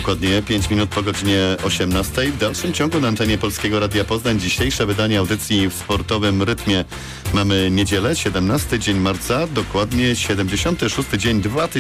Dokładnie 5 minut po godzinie 18. W dalszym ciągu na antenie Polskiego Radia Poznań dzisiejsze wydanie audycji w sportowym rytmie. Mamy niedzielę, 17 dzień marca, dokładnie 76 dzień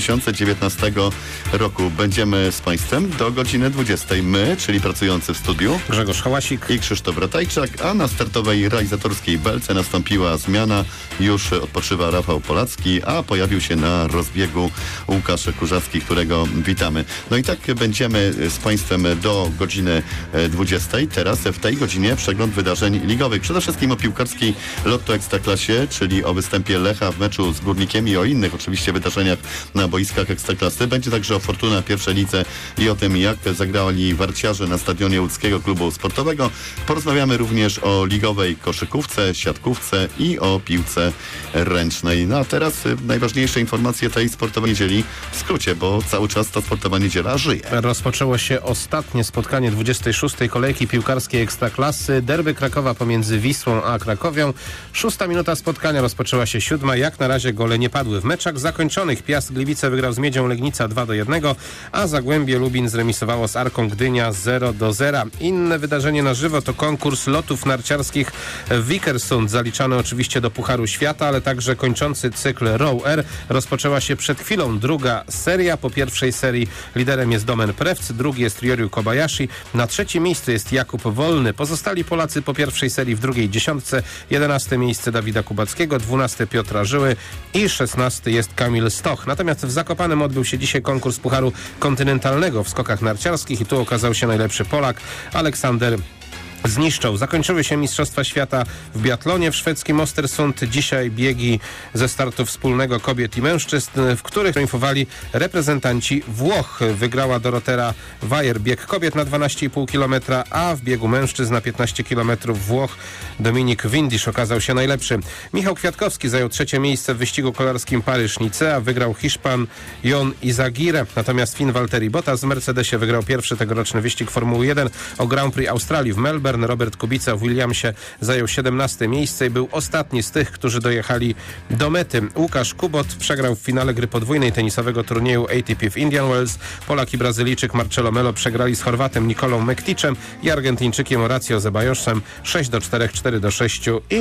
2019 roku. Będziemy z Państwem do godziny 20. My, czyli pracujący w studiu, Grzegorz Hałasik i Krzysztof Ratajczak, a na startowej realizatorskiej belce nastąpiła zmiana. Już odpoczywa Rafał Polacki, a pojawił się na rozbiegu Łukasz Kurzacki, którego witamy. No i tak będziemy z Państwem do godziny 20. Teraz w tej godzinie przegląd wydarzeń ligowych. Przede wszystkim o piłkarskiej Lotto Ekstraklasie, czyli o występie Lecha w meczu z Górnikiem i o innych oczywiście wydarzeniach na boiskach Ekstraklasy. Będzie także o Fortuna pierwszej lidze i o tym, jak zagrali warciarze na stadionie Łódzkiego Klubu Sportowego. Porozmawiamy również o ligowej koszykówce, siatkówce i o piłce ręcznej. No a teraz najważniejsze informacje tej sportowej niedzieli w skrócie, bo cały czas ta sportowa niedziela żyje. Rozpoczęło się ostatnie spotkanie 26. kolejki piłkarskiej Ekstraklasy. Derby Krakowa pomiędzy Wisłą a Krakowią. 6. minuta spotkania, rozpoczęła się 7. Jak na razie gole nie padły. W meczach zakończonych Piast Gliwice wygrał z Miedzią Legnica 2-1, a Zagłębie Lubin zremisowało z Arką Gdynia 0-0. Inne wydarzenie na żywo to konkurs lotów narciarskich w Vikersund, zaliczany oczywiście do Pucharu Świata, ale także kończący cykl Row Air. Rozpoczęła się przed chwilą druga seria. Po pierwszej serii liderem jest Domen Prewc, drugi jest Ryoryu Kobayashi, na trzecim miejscu jest Jakub Wolny. Pozostali Polacy po pierwszej serii w drugiej dziesiątce. 11. miejsce Dawida Kubackiego, 12. Piotra Żyły i 16. jest Kamil Stoch. Natomiast w Zakopanem odbył się dzisiaj konkurs Pucharu Kontynentalnego w skokach narciarskich i tu okazał się najlepszy Polak Aleksander Zniszczał. Zakończyły się Mistrzostwa Świata w biatlonie w szwedzkim Östersund. Dzisiaj biegi ze startu wspólnego kobiet i mężczyzn, w których triumfowali reprezentanci Włoch. Wygrała Dorotera Wajer bieg kobiet na 12,5 km, a w biegu mężczyzn na 15 km Włoch Dominik Windisch okazał się najlepszy. Michał Kwiatkowski zajął trzecie miejsce w wyścigu kolarskim Paryż-Nice, a wygrał Hiszpan Jon Izagirre. Natomiast Finn Valtteri Bottas w Mercedesie wygrał pierwszy tegoroczny wyścig Formuły 1 o Grand Prix Australii w Melbourne. Robert Kubica w Williamsie zajął 17. miejsce i był ostatni z tych, którzy dojechali do mety. Łukasz Kubot przegrał w finale gry podwójnej tenisowego turnieju ATP w Indian Wells. Polak i Brazylijczyk Marcelo Melo przegrali z Chorwatem Nikolą Mekticzem i Argentyńczykiem Horacio Zeballoszem 6-4, 4-6 i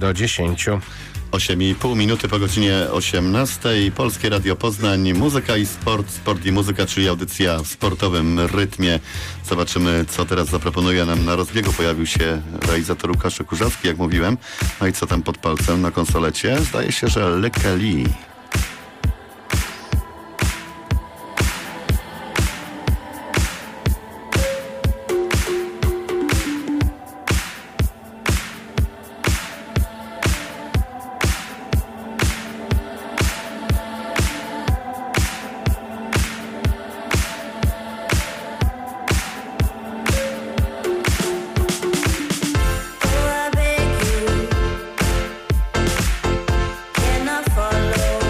3-10. 8,5 minuty po godzinie 18. Polskie Radio Poznań, muzyka i sport, sport i muzyka, czyli audycja w sportowym rytmie. Zobaczymy, co teraz zaproponuje nam na rozbiegu. Pojawił się realizator Łukasz Kurzacki, jak mówiłem. No i co tam pod palcem na konsolecie? Zdaje się, że Le Cali. Follow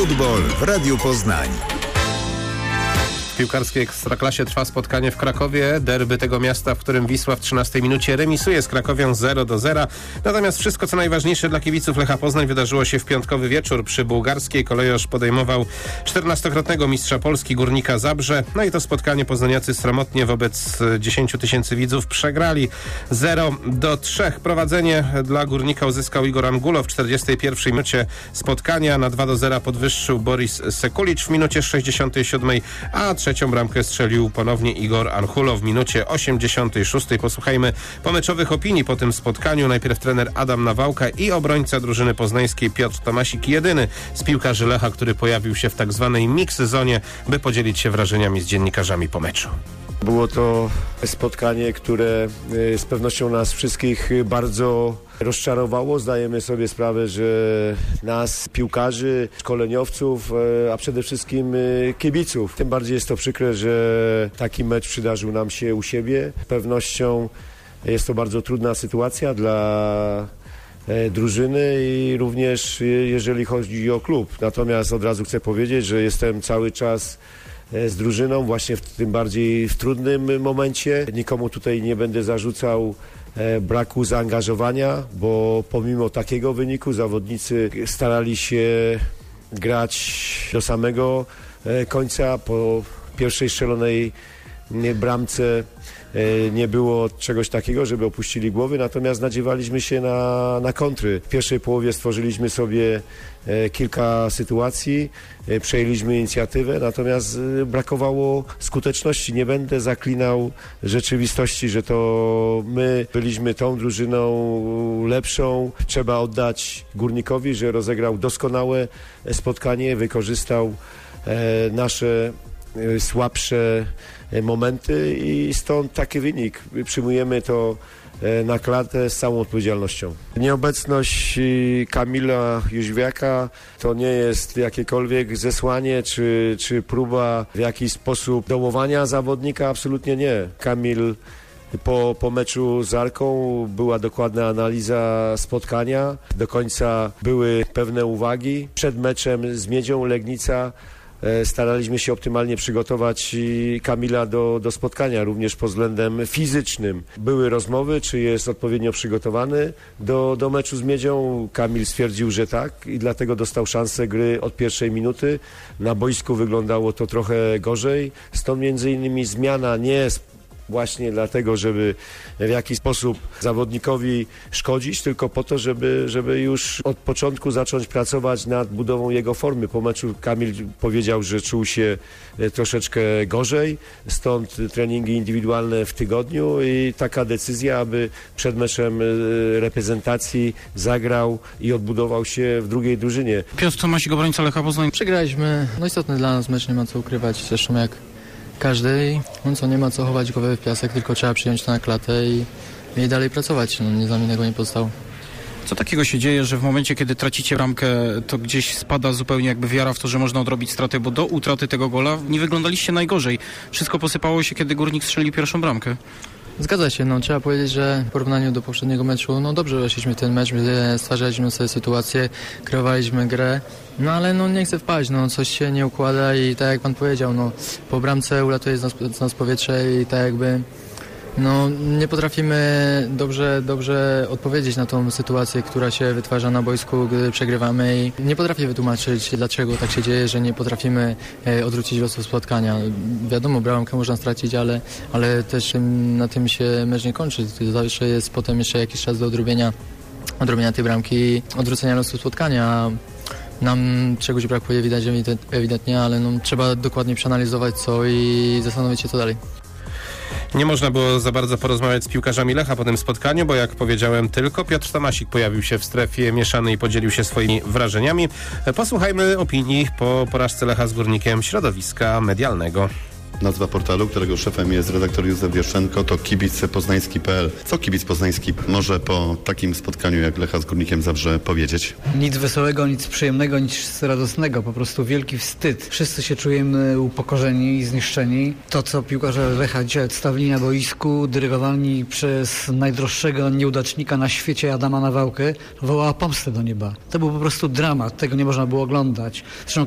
Futbol w Radiu Poznań. W piłkarskiej Ekstraklasie trwa spotkanie w Krakowie. Derby tego miasta, w którym Wisła w 13 minucie remisuje z Krakowią 0-0. Natomiast wszystko, co najważniejsze dla kibiców Lecha Poznań, wydarzyło się w piątkowy wieczór. Przy bułgarskiej Kolejosz podejmował 14-krotnego mistrza Polski Górnika Zabrze. No i to spotkanie poznaniacy sromotnie wobec 10 tysięcy widzów przegrali 0-3. Prowadzenie dla Górnika uzyskał Igor Angulo w 41 minucie spotkania. Na 2-0 podwyższył Boris Sekulicz w minucie 67, a trzecią bramkę strzelił ponownie Igor Angulo w minucie 86. Posłuchajmy pomeczowych opinii po tym spotkaniu. Najpierw trener Adam Nawałka i obrońca drużyny poznańskiej Piotr Tomasik, jedyny z piłkarzy Lecha, który pojawił się w tak zwanej mix zonie, by podzielić się wrażeniami z dziennikarzami po meczu. Było to spotkanie, które z pewnością nas wszystkich bardzo rozczarowało. Zdajemy sobie sprawę, że nas, piłkarzy, szkoleniowców, a przede wszystkim kibiców. Tym bardziej jest to przykre, że taki mecz przydarzył nam się u siebie. Z pewnością jest to bardzo trudna sytuacja dla drużyny i również jeżeli chodzi o klub. Natomiast od razu chcę powiedzieć, że jestem cały czas z drużyną, właśnie w tym bardziej w trudnym momencie. Nikomu tutaj nie będę zarzucał braku zaangażowania, bo pomimo takiego wyniku zawodnicy starali się grać do samego końca. Po pierwszej strzelonej bramce nie było czegoś takiego, żeby opuścili głowy, natomiast nadziewaliśmy się na kontry. W pierwszej połowie stworzyliśmy sobie kilka sytuacji, przejęliśmy inicjatywę, natomiast brakowało skuteczności. Nie będę zaklinał rzeczywistości, że to my byliśmy tą drużyną lepszą. Trzeba oddać Górnikowi, że rozegrał doskonałe spotkanie, wykorzystał nasze słabsze momenty i stąd taki wynik. Przyjmujemy to na klatę z całą odpowiedzialnością. Nieobecność Kamila Jóźwiaka to nie jest jakiekolwiek zesłanie czy próba w jakiś sposób dołowania zawodnika, absolutnie nie. Kamil po meczu z Arką była dokładna analiza spotkania, do końca były pewne uwagi. Przed meczem z Miedzią Legnica staraliśmy się optymalnie przygotować Kamila do spotkania, również pod względem fizycznym. Były rozmowy, czy jest odpowiednio przygotowany do meczu z Miedzią. Kamil stwierdził, że tak i dlatego dostał szansę gry od pierwszej minuty. Na boisku wyglądało to trochę gorzej, stąd między innymi zmiana nie właśnie dlatego, żeby w jakiś sposób zawodnikowi szkodzić, tylko po to, żeby już od początku zacząć pracować nad budową jego formy. Po meczu Kamil powiedział, że czuł się troszeczkę gorzej, stąd treningi indywidualne w tygodniu i taka decyzja, aby przed meczem reprezentacji zagrał i odbudował się w drugiej drużynie. Piotr Tomasik, obrońca Lecha Poznań. Przegraliśmy, istotny dla nas mecz, nie ma co ukrywać, zresztą jak każdy, nie ma co chować głowę w piasek, tylko trzeba przyjąć to na klatę i dalej pracować, nic nam innego nie pozostało. Co takiego się dzieje, że w momencie, kiedy tracicie bramkę, to gdzieś spada zupełnie jakby wiara w to, że można odrobić stratę, bo do utraty tego gola nie wyglądaliście najgorzej. Wszystko posypało się, kiedy Górnik strzelił pierwszą bramkę. Zgadza się, trzeba powiedzieć, że w porównaniu do poprzedniego meczu, dobrze weszliśmy w ten mecz, stwarzaliśmy sobie sytuację, kreowaliśmy grę, ale nie chcę wpaść, coś się nie układa i tak jak pan powiedział, po bramce ulatuje z nas powietrze i tak jakby nie potrafimy dobrze odpowiedzieć na tą sytuację, która się wytwarza na boisku, gdy przegrywamy i nie potrafię wytłumaczyć, dlaczego tak się dzieje, że nie potrafimy odwrócić losu spotkania. Wiadomo, bramkę można stracić, ale też na tym się mecz nie kończy. Zawsze jest potem jeszcze jakiś czas do odrobienia tej bramki i odwrócenia losu spotkania. Nam czegoś brakuje, widać ewidentnie, ale trzeba dokładnie przeanalizować co i zastanowić się co dalej. Nie można było za bardzo porozmawiać z piłkarzami Lecha po tym spotkaniu, bo jak powiedziałem, tylko Piotr Tomasik pojawił się w strefie mieszanej i podzielił się swoimi wrażeniami. Posłuchajmy opinii po porażce Lecha z Górnikiem środowiska medialnego. Nazwa portalu, którego szefem jest redaktor Józef Jaszczenko, to kibicpoznański.pl. Co kibic poznański może po takim spotkaniu jak Lecha z Górnikiem Zabrze powiedzieć? Nic wesołego, nic przyjemnego, nic radosnego. Po prostu wielki wstyd. Wszyscy się czujemy upokorzeni i zniszczeni. To, co piłkarze Lecha dzisiaj odstawili na boisku, dyrygowani przez najdroższego nieudacznika na świecie Adama Nawałkę, wołała pomstę do nieba. To był po prostu dramat. Tego nie można było oglądać. Zresztą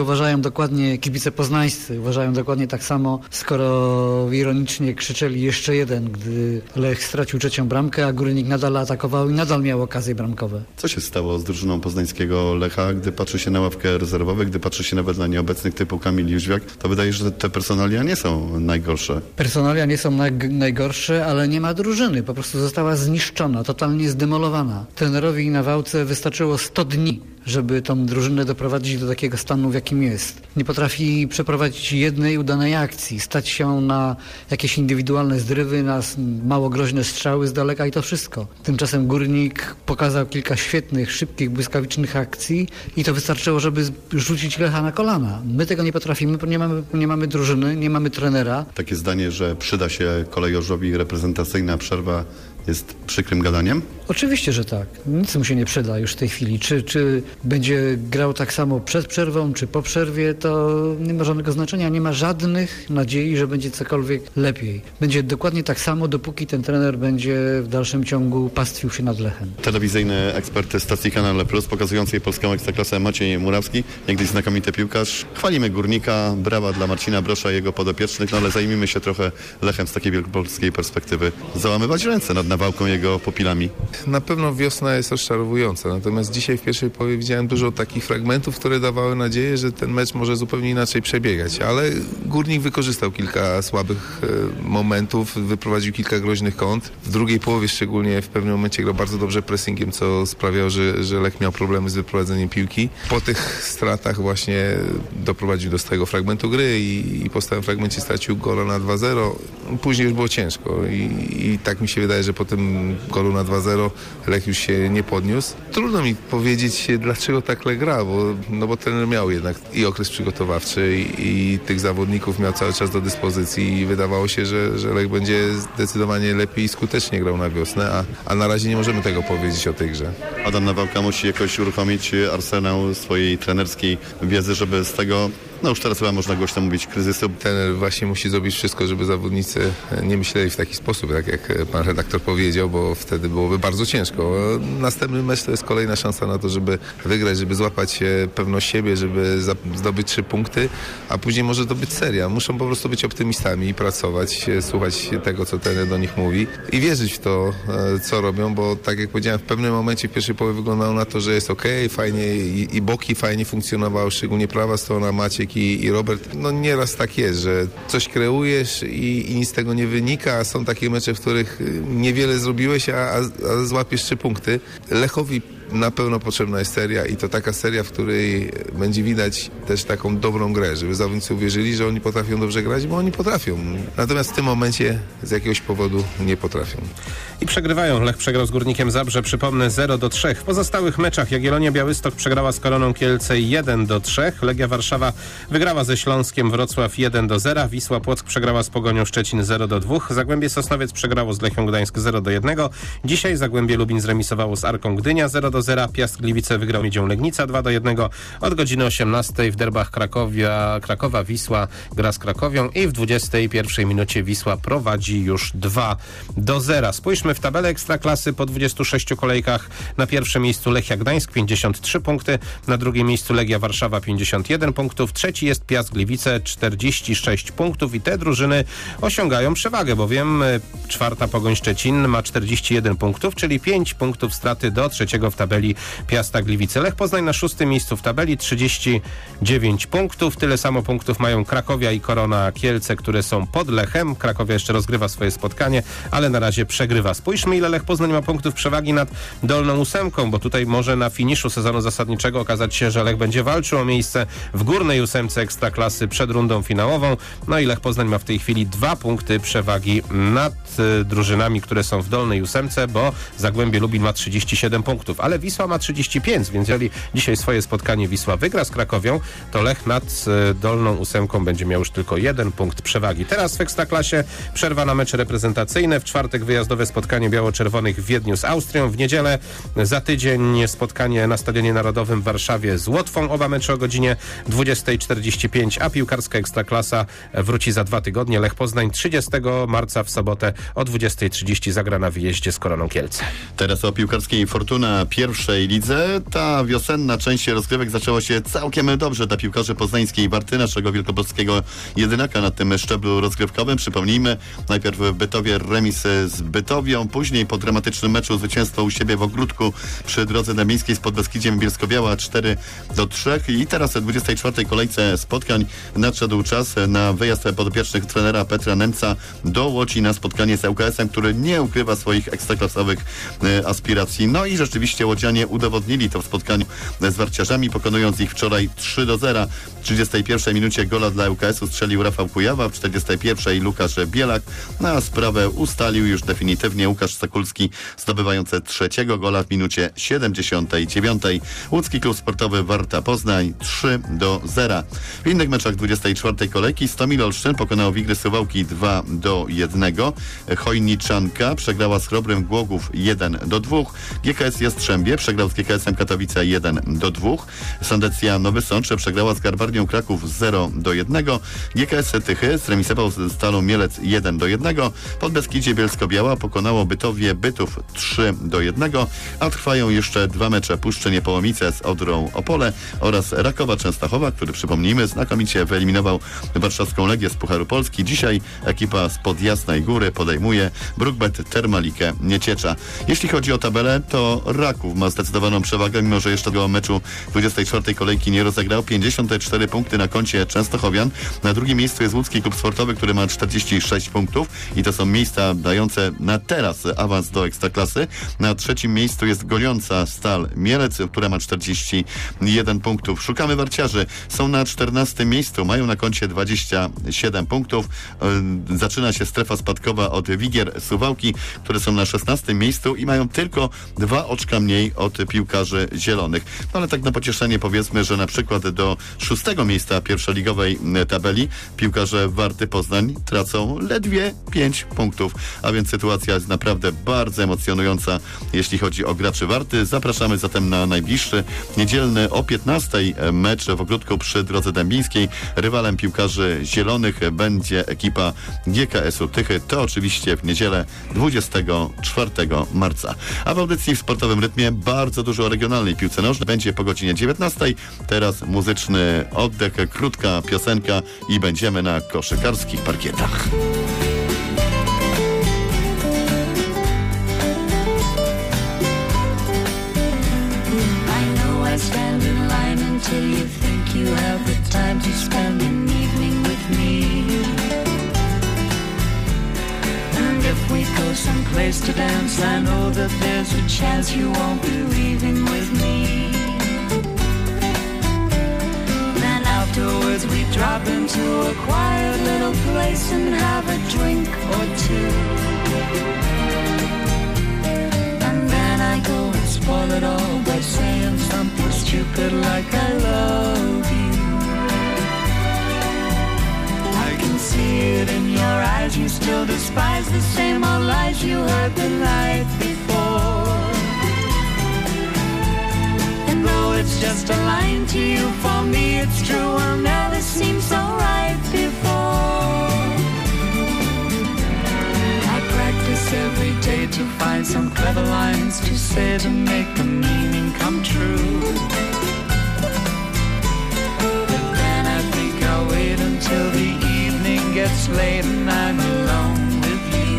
kibice poznańscy uważają dokładnie tak samo, skoro ironicznie krzyczeli jeszcze jeden, gdy Lech stracił trzecią bramkę, a Górnik nadal atakował i nadal miał okazje bramkowe. Co się stało z drużyną poznańskiego Lecha, gdy patrzy się na ławkę rezerwowych, gdy patrzy się nawet na nieobecnych typu Kamil Jóźwiak, to wydaje się, że te personalia nie są najgorsze. Personalia nie są najgorsze, ale nie ma drużyny. Po prostu została zniszczona, totalnie zdemolowana. Trenerowi Nawałce wystarczyło 100 dni, żeby tą drużynę doprowadzić do takiego stanu, w jakim jest. Nie potrafi przeprowadzić jednej udanej akcji, stać się na jakieś indywidualne zdrywy, na mało groźne strzały z daleka i to wszystko. Tymczasem Górnik pokazał kilka świetnych, szybkich, błyskawicznych akcji i to wystarczyło, żeby rzucić Lecha na kolana. My tego nie potrafimy, bo nie mamy drużyny, nie mamy trenera. Takie zdanie, że przyda się kolejorzowi reprezentacyjna przerwa, jest przykrym gadaniem? Oczywiście, że tak. Nic mu się nie przyda już w tej chwili. Czy będzie grał tak samo przed przerwą, czy po przerwie, to nie ma żadnego znaczenia. Nie ma żadnych nadziei, że będzie cokolwiek lepiej. Będzie dokładnie tak samo, dopóki ten trener będzie w dalszym ciągu pastwił się nad Lechem. Telewizyjny ekspert stacji Kanal Plus pokazującej polską ekstraklasę Maciej Murawski, niegdyś znakomity piłkarz. Chwalimy Górnika, brawa dla Marcina Brosza i jego podopiecznych, no ale zajmijmy się trochę Lechem z takiej wielkopolskiej perspektywy. Załamywać ręce nad Nawałką jego pupilami. Na pewno wiosna jest rozczarowująca, natomiast dzisiaj w pierwszej połowie widziałem dużo takich fragmentów, które dawały nadzieję, że ten mecz może zupełnie inaczej przebiegać, ale Górnik wykorzystał kilka słabych momentów, wyprowadził kilka groźnych kąt. W drugiej połowie szczególnie w pewnym momencie grał bardzo dobrze pressingiem, co sprawiało, że Lech miał problemy z wyprowadzeniem piłki. Po tych stratach właśnie doprowadził do swojego fragmentu gry i po stałym fragmencie stracił gola na 2-0. Później już było ciężko i tak mi się wydaje, że po tym golu na 2-0 Lech już się nie podniósł. Trudno mi powiedzieć, dlaczego tak Lech gra, bo trener miał jednak i okres przygotowawczy i tych zawodników miał cały czas do dyspozycji i wydawało się, że Lech będzie zdecydowanie lepiej i skutecznie grał na wiosnę, a na razie nie możemy tego powiedzieć o tej grze. Adam Nawałka musi jakoś uruchomić arsenał swojej trenerskiej wiedzy, żeby z tego, no już teraz chyba można głośno mówić, kryzysu. Trener właśnie musi zrobić wszystko, żeby zawodnicy nie myśleli w taki sposób, tak jak pan redaktor powiedział, bo wtedy byłoby bardzo ciężko. Następny mecz to jest kolejna szansa na to, żeby wygrać, żeby złapać pewność siebie, żeby zdobyć 3 punkty, a później może to być seria. Muszą po prostu być optymistami i pracować, słuchać tego, co trener do nich mówi i wierzyć w to, co robią, bo tak jak powiedziałem, w pewnym momencie w pierwszej połowie wyglądało na to, że jest okej, fajnie i boki fajnie funkcjonowały, szczególnie prawa strona, Maciek i Robert. No nieraz tak jest, że coś kreujesz i nic z tego nie wynika, a są takie mecze, w których niewiele zrobiłeś, a złapiesz 3 punkty. Lechowi na pewno potrzebna jest seria i to taka seria, w której będzie widać też taką dobrą grę, żeby zawodnicy uwierzyli, że oni potrafią dobrze grać, bo oni potrafią. Natomiast w tym momencie z jakiegoś powodu nie potrafią. I przegrywają. Lech przegrał z Górnikiem Zabrze, przypomnę, 0-3. W pozostałych meczach Jagiellonia Białystok przegrała z Koroną Kielce 1-3. Legia Warszawa wygrała ze Śląskiem Wrocław 1-0. Wisła Płock przegrała z Pogonią Szczecin 0-2. Zagłębie Sosnowiec przegrało z Lechią Gdańsk 0-1. Dzisiaj Zagłębie Lubin zremisowało z Arką Gdynia 0-0. Piast Gliwice wygrał Miedzią Legnica 2-1. Od godziny 18 w derbach Krakowa Wisła gra z Krakowią i w 21 minucie Wisła prowadzi już 2-0. Spójrzmy w tabelę Ekstraklasy po 26 kolejkach. Na pierwszym miejscu Lechia Gdańsk 53 punkty, na drugim miejscu Legia Warszawa 51 punktów, trzeci jest Piast Gliwice 46 punktów i te drużyny osiągają przewagę, bowiem czwarta Pogoń Szczecin ma 41 punktów, czyli 5 punktów straty do trzeciego w tabeli Piasta Gliwice. Lech Poznań na 6. miejscu w tabeli 39 punktów. Tyle samo punktów mają Krakowia i Korona Kielce, które są pod Lechem. Krakowia jeszcze rozgrywa swoje spotkanie, ale na razie przegrywa. Spójrzmy, ile Lech Poznań ma punktów przewagi nad Dolną Ósemką, bo tutaj może na finiszu sezonu zasadniczego okazać się, że Lech będzie walczył o miejsce w górnej ósemce Ekstraklasy przed rundą finałową. No i Lech Poznań ma w tej chwili 2 punkty przewagi nad drużynami, które są w dolnej ósemce, bo Zagłębie Lubin ma 37 punktów. Ale ale Wisła ma 35, więc jeżeli dzisiaj swoje spotkanie Wisła wygra z Krakowią, to Lech nad dolną ósemką będzie miał już tylko 1 punkt przewagi. Teraz w Ekstraklasie przerwa na mecze reprezentacyjne. W czwartek wyjazdowe spotkanie biało-czerwonych w Wiedniu z Austrią. W niedzielę za tydzień spotkanie na Stadionie Narodowym w Warszawie z Łotwą. Oba mecze o godzinie 20:45, a piłkarska Ekstraklasa wróci za 2 tygodnie. Lech Poznań 30 marca w sobotę o 20:30 zagra na wyjeździe z Koroną Kielce. Teraz o piłkarskiej Fortuna pierwszej lidze. Ta wiosenna część rozgrywek zaczęła się całkiem dobrze dla piłkarzy poznańskiej Warty, naszego wielkopolskiego jedynaka na tym szczeblu rozgrywkowym. Przypomnijmy, najpierw w Bytowie remis z Bytowią, później po dramatycznym meczu zwycięstwo u siebie w Ogródku przy drodze dębińskiej z Podbeskidziem Bielsko-Biała 4-3 i teraz w 24. kolejce spotkań nadszedł czas na wyjazd podopiecznych trenera Petra Nemca do Łodzi na spotkanie z ŁKS-em, który nie ukrywa swoich ekstraklasowych aspiracji. No i rzeczywiście łodzianie udowodnili to w spotkaniu z Warciarzami, pokonując ich wczoraj 3-0. W 31 minucie gola dla ŁKS-u strzelił Rafał Kujawa, w 41 Łukasz Bielak, a sprawę ustalił już definitywnie Łukasz Sakulski, zdobywający trzeciego gola w minucie 79. Łódzki Klub Sportowy Warta Poznań 3-0. W innych meczach 24 kolejki Stomil Olsztyn pokonał Wigry Suwałki 2-1. Chojniczanka przegrała z Chrobrym Głogów 1-2. GKS Jastrzębie przegrał z GKS-em Katowice 1-2. Sandecja Nowy Sącz przegrała z Garbarnią Kraków 0-1. GKS Tychy zremisował z Stalą Mielec 1-1. Podbeskidzie Bielsko-Biała pokonało Bytowie Bytów 3-1, a trwają jeszcze 2 mecze Puszczy Niepołomice z Odrą Opole oraz Rakowa Częstochowa, który, przypomnijmy, znakomicie wyeliminował warszawską Legię z Pucharu Polski. Dzisiaj ekipa spod Jasnej Góry podejmuje Brukbet Termalikę Nieciecza. Jeśli chodzi o tabelę, to Raków ma zdecydowaną przewagę, mimo że jeszcze tego meczu 24 kolejki nie rozegrał. 54 punkty na koncie Częstochowian. Na drugim miejscu jest Łódzki Klub Sportowy, który ma 46 punktów i to są miejsca dające na teraz awans do Ekstraklasy. Na trzecim miejscu jest goniąca Stal Mielec, która ma 41 punktów. Szukamy Warciarzy. Są na 14 miejscu. Mają na koncie 27 punktów. Zaczyna się strefa spadkowa od Wigier Suwałki, które są na 16 miejscu i mają tylko 2 oczka mniej od piłkarzy zielonych. No ale tak na pocieszenie powiedzmy, że na przykład do 6 miejsca pierwszoligowej tabeli piłkarze Warty Poznań tracą ledwie 5 punktów, a więc sytuacja jest naprawdę bardzo emocjonująca, jeśli chodzi o graczy Warty. Zapraszamy zatem na najbliższy niedzielny o 15 mecz w Ogródku przy Drodze Dębińskiej. Rywalem piłkarzy zielonych będzie ekipa GKS-u Tychy. To oczywiście w niedzielę 24 marca. A w audycji w Sportowym Rytmie bardzo dużo o regionalnej piłce nożnej. Będzie po godzinie 19. Teraz muzyczny oddech, krótka piosenka i będziemy na koszykarskich parkietach. Stand in line until you think you have the time to spend an evening with me. And if we go someplace to dance, I know that there's a chance you won't be leaving with me. Then afterwards we drop into a quiet little place and have a drink or two. And then I go and spoil it all by saying something stupid like I love you. I can see it in your eyes, you still despise the same old lies you heard the night before. And though it's just a line to you, for me it's true, will never seem so right before. I practice every day to find some clever lines to say to make the meaning come true. But then I think I'll wait until the evening gets late and I'm alone with you.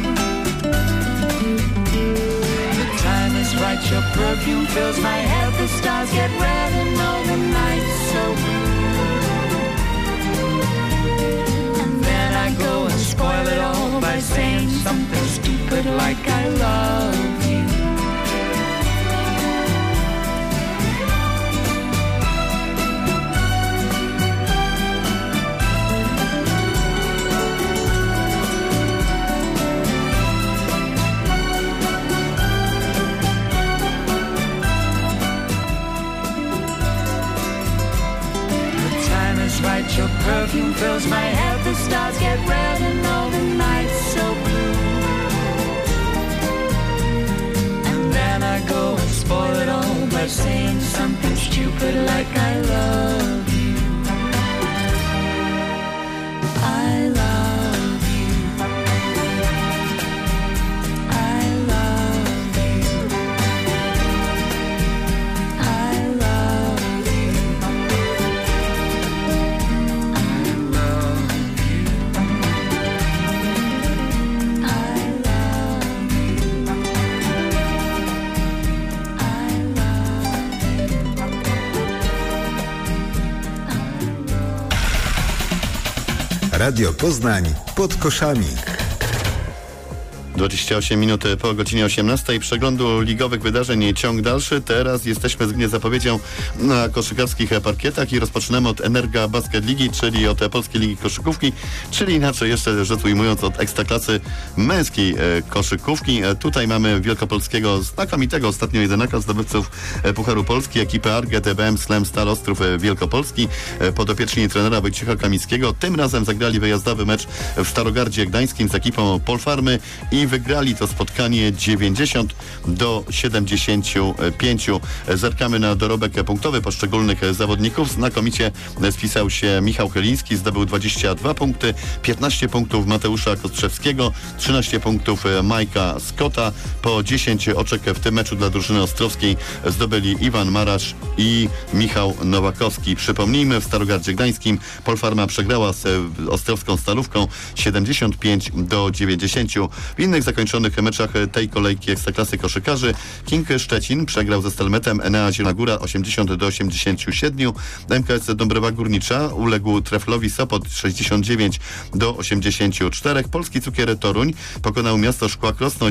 The time is right, your perfume fills my head, the stars get red and all the night's so blue. And then I go and spoil it all by saying something stupid like I love you. perfume fills my head, the stars get red and all the nights so blue. And then I go and spoil it all by saying something stupid like I love you. I love you. I love you. I love you. Radio Poznań pod koszami. 28 minut po godzinie 18. Przeglądu ligowych wydarzeń ciąg dalszy. Teraz jesteśmy zgodnie z zapowiedzią na koszykarskich parkietach i rozpoczynamy od Energa Basket Ligi, czyli od Polskiej Ligi Koszykówki, czyli inaczej jeszcze rzecz ujmując od ekstraklasy męskiej koszykówki. Tutaj mamy wielkopolskiego znakomitego ostatnio jedynaka zdobywców Pucharu Polski, ekipę Arget TBM Slam Stal Ostrów Wielkopolski, podopieczni trenera Wojciecha Kamickiego. Tym razem zagrali wyjazdowy mecz w Starogardzie Gdańskim z ekipą Polfarmy i wygrali to spotkanie 90-75. Zerkamy na dorobek punktowy poszczególnych zawodników. Znakomicie spisał się Michał Chyliński, zdobył 22 punkty, 15 punktów Mateusza Kostrzewskiego, 13 punktów Majka Scotta. Po 10 oczek w tym meczu dla drużyny ostrowskiej zdobyli Iwan Marasz i Michał Nowakowski. Przypomnijmy, w Starogardzie Gdańskim Polfarma przegrała z ostrowską Stalówką 75-90. W innych zakończonych meczach tej kolejki Ekstraklasy koszykarzy King Szczecin przegrał ze Stelmetem Enea Zielona Góra 80-87. MKS Dąbrowa Górnicza uległ Treflowi Sopot 69-84. Polski Cukier Toruń pokonał Miasto Szkła Krosno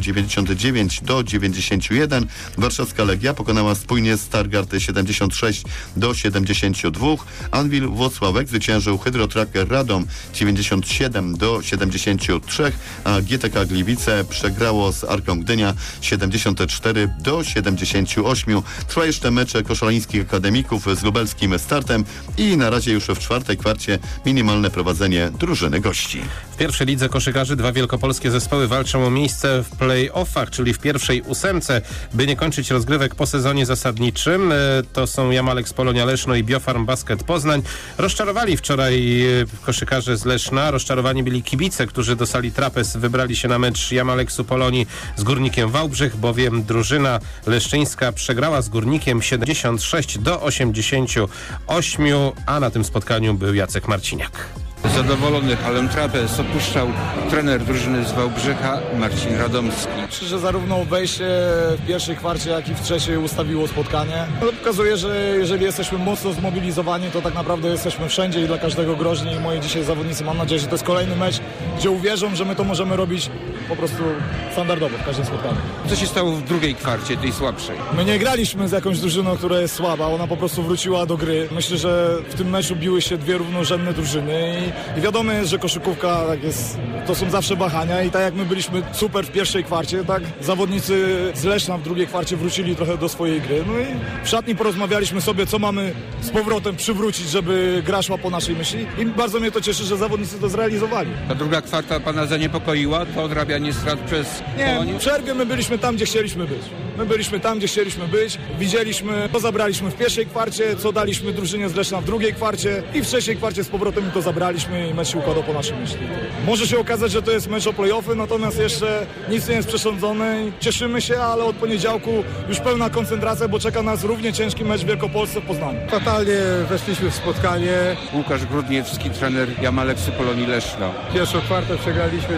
99-91. Warszawska Legia pokonała spójnie Stargard 76-72. Anwil Włocławek zwyciężył Hydrotracker Radom 97-73, a GTK Gliwice przegrało z Arką Gdynia 74-78. Trwa jeszcze mecz koszalińskich akademików z lubelskim Startem i na razie już w czwartej kwarcie minimalne prowadzenie drużyny gości. W pierwszej lidze koszykarzy dwa wielkopolskie zespoły walczą o miejsce w play-offach, czyli w pierwszej ósemce, by nie kończyć rozgrywek po sezonie zasadniczym. To są Jamalek z Polonia Leszno i Biofarm Basket Poznań. Rozczarowali wczoraj koszykarze z Leszna. Rozczarowani byli kibice, którzy do sali Trapez wybrali się na mecz Jamaleksu Polonii z Górnikiem Wałbrzych, bowiem drużyna leszczyńska przegrała z Górnikiem 76-88, a na tym spotkaniu był Jacek Marciniak. Zadowolony halem Trapez opuszczał trener drużyny z Wałbrzycha Marcin Radomski. Myślę, że zarówno wejście w pierwszej kwarcie, jak i w trzeciej ustawiło spotkanie. To pokazuje, że jeżeli jesteśmy mocno zmobilizowani, to tak naprawdę jesteśmy wszędzie i dla każdego groźni. I moi dzisiaj zawodnicy, mam nadzieję, że to jest kolejny mecz, gdzie uwierzą, że my to możemy robić po prostu standardowo w każdym spotkaniu. Co się stało w drugiej kwarcie, tej słabszej? My nie graliśmy z jakąś drużyną, która jest słaba. Ona po prostu wróciła do gry. Myślę, że w tym meczu biły się dwie równorzędne drużyny i wiadomo jest, że koszykówka tak jest, to są zawsze wahania i tak jak my byliśmy super w pierwszej kwarcie, tak zawodnicy z Leszna w drugiej kwarcie wrócili trochę do swojej gry. No i w szatni porozmawialiśmy sobie, co mamy z powrotem przywrócić, żeby gra szła po naszej myśli i bardzo mnie to cieszy, że zawodnicy to zrealizowali. Ta druga kwarta pana zaniepokoiła? To odrabianie strat przez Polonię? Nie, w przerwie my byliśmy tam, gdzie chcieliśmy być. My byliśmy tam, gdzie chcieliśmy być. Widzieliśmy, co zabraliśmy w pierwszej kwarcie, co daliśmy drużynie z Leszna w drugiej kwarcie i w trzeciej kwarcie z powrotem to zabraliśmy i mecz się układał po naszej myśli. Może się okazać, że to jest mecz o play-offy, natomiast jeszcze nic nie jest przesądzone. Cieszymy się, ale od poniedziałku już pełna koncentracja, bo czeka nas równie ciężki mecz w Wielkopolsce w Poznaniu. Fatalnie weszliśmy w spotkanie. Łukasz Grudniewski, trener Jamaleksu Polonii Leszno. Pierwszą kwartę przegraliśmy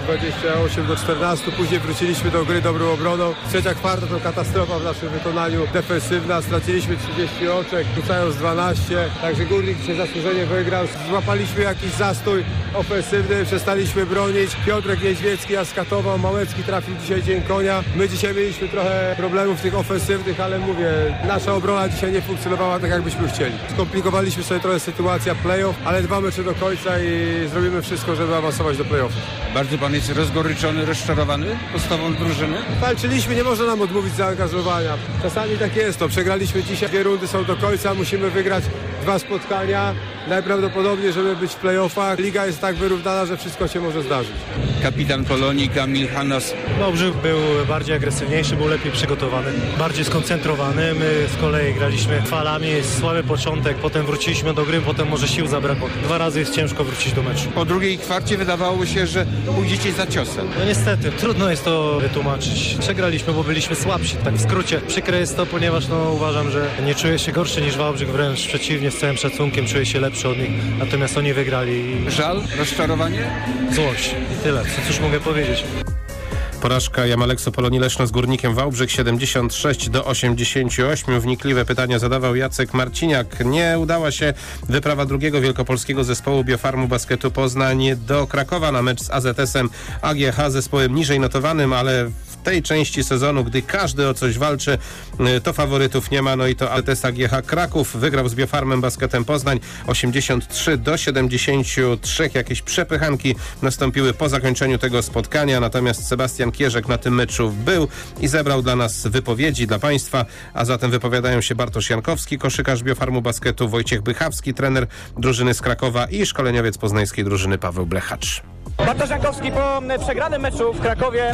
28-14, później wróciliśmy do gry dobrą obroną. Trzecia kwarta to katastrofa w naszym wykonaniu, defensywna, straciliśmy 30 oczek, rzucając 12, także Górnik się zasłużenie wygrał. Złapaliśmy jakiś zastój ofensywny, przestaliśmy bronić. Piotrek Niedźwiecki askatował, Małecki trafił dzisiaj dzień konia. My dzisiaj mieliśmy trochę problemów tych ofensywnych, ale mówię, nasza obrona dzisiaj nie funkcjonowała tak, jakbyśmy chcieli. Skomplikowaliśmy sobie trochę sytuację playoff, ale 2 mecze do końca i zrobimy wszystko, żeby awansować do playoffu. Bardzo pan jest rozgoryczony, rozczarowany postawą drużyny? Walczyliśmy, nie można nam odmówić zaangażowania. Czasami tak jest, przegraliśmy dzisiaj, 2 rundy są do końca, musimy wygrać 2 spotkania, najprawdopodobniej, żeby być w playoffach. Liga jest tak wyrównana, że wszystko się może zdarzyć. Kapitan Polonii Kamil Hanas. Wałbrzych był bardziej agresywniejszy, był lepiej przygotowany, bardziej skoncentrowany. My z kolei graliśmy falami, słaby początek, potem wróciliśmy do gry, potem może sił zabrakło. 2 razy jest ciężko wrócić do meczu. Po drugiej kwarcie wydawało się, że pójdziecie za ciosem. No niestety, trudno jest to wytłumaczyć. Przegraliśmy, bo byliśmy słabsi. Tak w skrócie, przykre jest to, ponieważ uważam, że nie czuję się gorszy niż Wałbrzych, wręcz przeciwnie, z całym szacunkiem czuję się lepszy od nich. Natomiast oni wygrali. Żal? Rozczarowanie? Złość. I tyle. Cóż mogę powiedzieć? Porażka Jamaleksu Polonii Leszno z Górnikiem Wałbrzych 76-88. Wnikliwe pytania zadawał Jacek Marciniak. Nie udała się wyprawa drugiego wielkopolskiego zespołu Biofarmu Basketu Poznań do Krakowa na mecz z AZS-em AGH, zespołem niżej notowanym, ale w tej części sezonu, gdy każdy o coś walczy, to faworytów nie ma. No i to AZS AGH Kraków wygrał z Biofarmem Basketem Poznań 83-73. Jakieś przepychanki nastąpiły po zakończeniu tego spotkania, natomiast Sebastian Kierzek na tym meczu był i zebrał dla nas wypowiedzi, dla Państwa, a zatem wypowiadają się Bartosz Jankowski, koszykarz Biofarmu Basketu, Wojciech Bychawski, trener drużyny z Krakowa i szkoleniowiec poznańskiej drużyny Paweł Blechacz. Bartosz Jankowski po przegranym meczu w Krakowie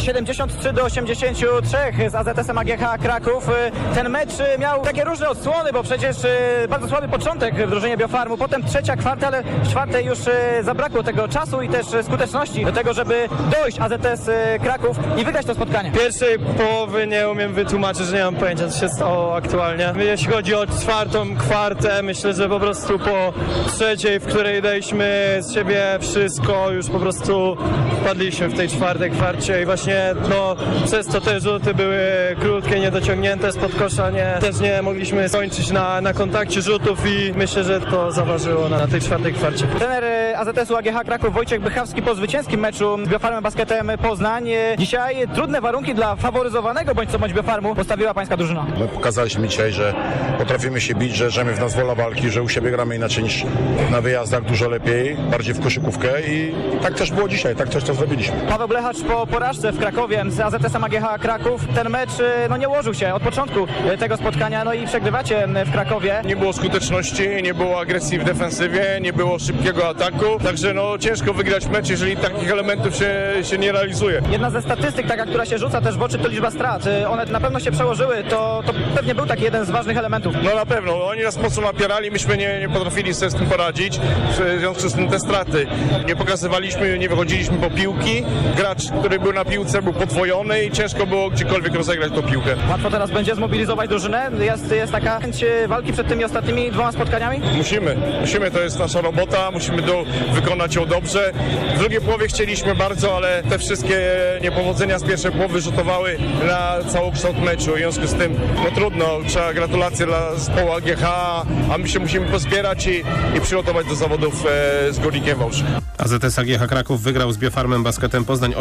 73-83 z AZS-em AGH Kraków. Ten mecz miał takie różne odsłony, bo przecież bardzo słaby początek w drużynie Biofarmu, potem trzecia kwarta, ale w czwartej już zabrakło tego czasu i też skuteczności do tego, żeby dojść AZS Kraków i wygrać to spotkanie. Pierwszej połowy nie umiem wytłumaczyć, że nie mam pojęcia, co się stało aktualnie. Jeśli chodzi o 4. kwartę, myślę, że po prostu po trzeciej, w której daliśmy z siebie wszystko, już po prostu wpadliśmy w tej 4. kwarcie i właśnie przez to te rzuty były krótkie, niedociągnięte spod kosza, też nie mogliśmy skończyć na kontakcie rzutów i myślę, że to zaważyło na tej 4. kwarcie. Trener AZS-u AGH Kraków Wojciech Bychawski po zwycięskim meczu z Biofarmem Basketem Poznań. Dzisiaj trudne warunki dla faworyzowanego bądź co bądź Biofarmu postawiła pańska drużyna. My pokazaliśmy dzisiaj, że potrafimy się bić, że w nas wola walki, że u siebie gramy inaczej niż na wyjazdach, dużo lepiej, bardziej w koszykówkę i tak też było dzisiaj, tak też to zrobiliśmy. Paweł Blechacz po porażce w Krakowie z AZS-em AGH Kraków ten mecz nie ułożył się od początku tego spotkania, i przegrywacie w Krakowie. Nie było skuteczności, nie było agresji w defensywie, nie było szybkiego ataku, także ciężko wygrać mecz, jeżeli takich elementów się nie realizuje. Jedna ze statystyk, która się rzuca też w oczy, to liczba strat. One na pewno się przełożyły, to pewnie był taki jeden z ważnych elementów. No na pewno, oni nas mocno napierali, myśmy nie potrafili sobie z tym poradzić, w związku z tym te straty. Nie pokazywaliśmy, nie wychodziliśmy po piłki, gracz, który był na piłce, był podwojony i ciężko było gdziekolwiek rozegrać tą piłkę. Łatwo teraz będzie zmobilizować drużynę? Jest taka chęć walki przed tymi ostatnimi 2 spotkaniami? Musimy, to jest nasza robota, musimy wykonać ją dobrze. W drugiej połowie chcieliśmy bardzo, ale te wszystkie niepowodzenia z pierwszej połowy rzutowały na całokształt meczu. W związku z tym, trudno, trzeba gratulacje dla zespołu AGH, a my się musimy pozbierać i przygotować do zawodów z Górnikiem Wałbrzych. AZS AGH Kraków wygrał z Biofarmem Basketem Poznań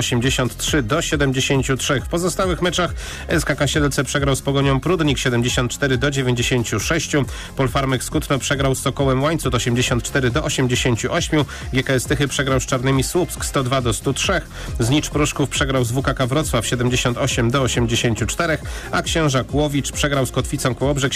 83-73. W pozostałych meczach SKK Siedlce przegrał z Pogonią Prudnik 74-96. Polfarmek Skutno przegrał z Sokołem Łańcut 84-88. GKS Tychy przegrał z Czarnymi Słupsk 102-103. Znicz Pruszków przegrał z WKK Wrocław 78-84. A Księżak Łowicz przegrał z Kotwicą Kołobrzeg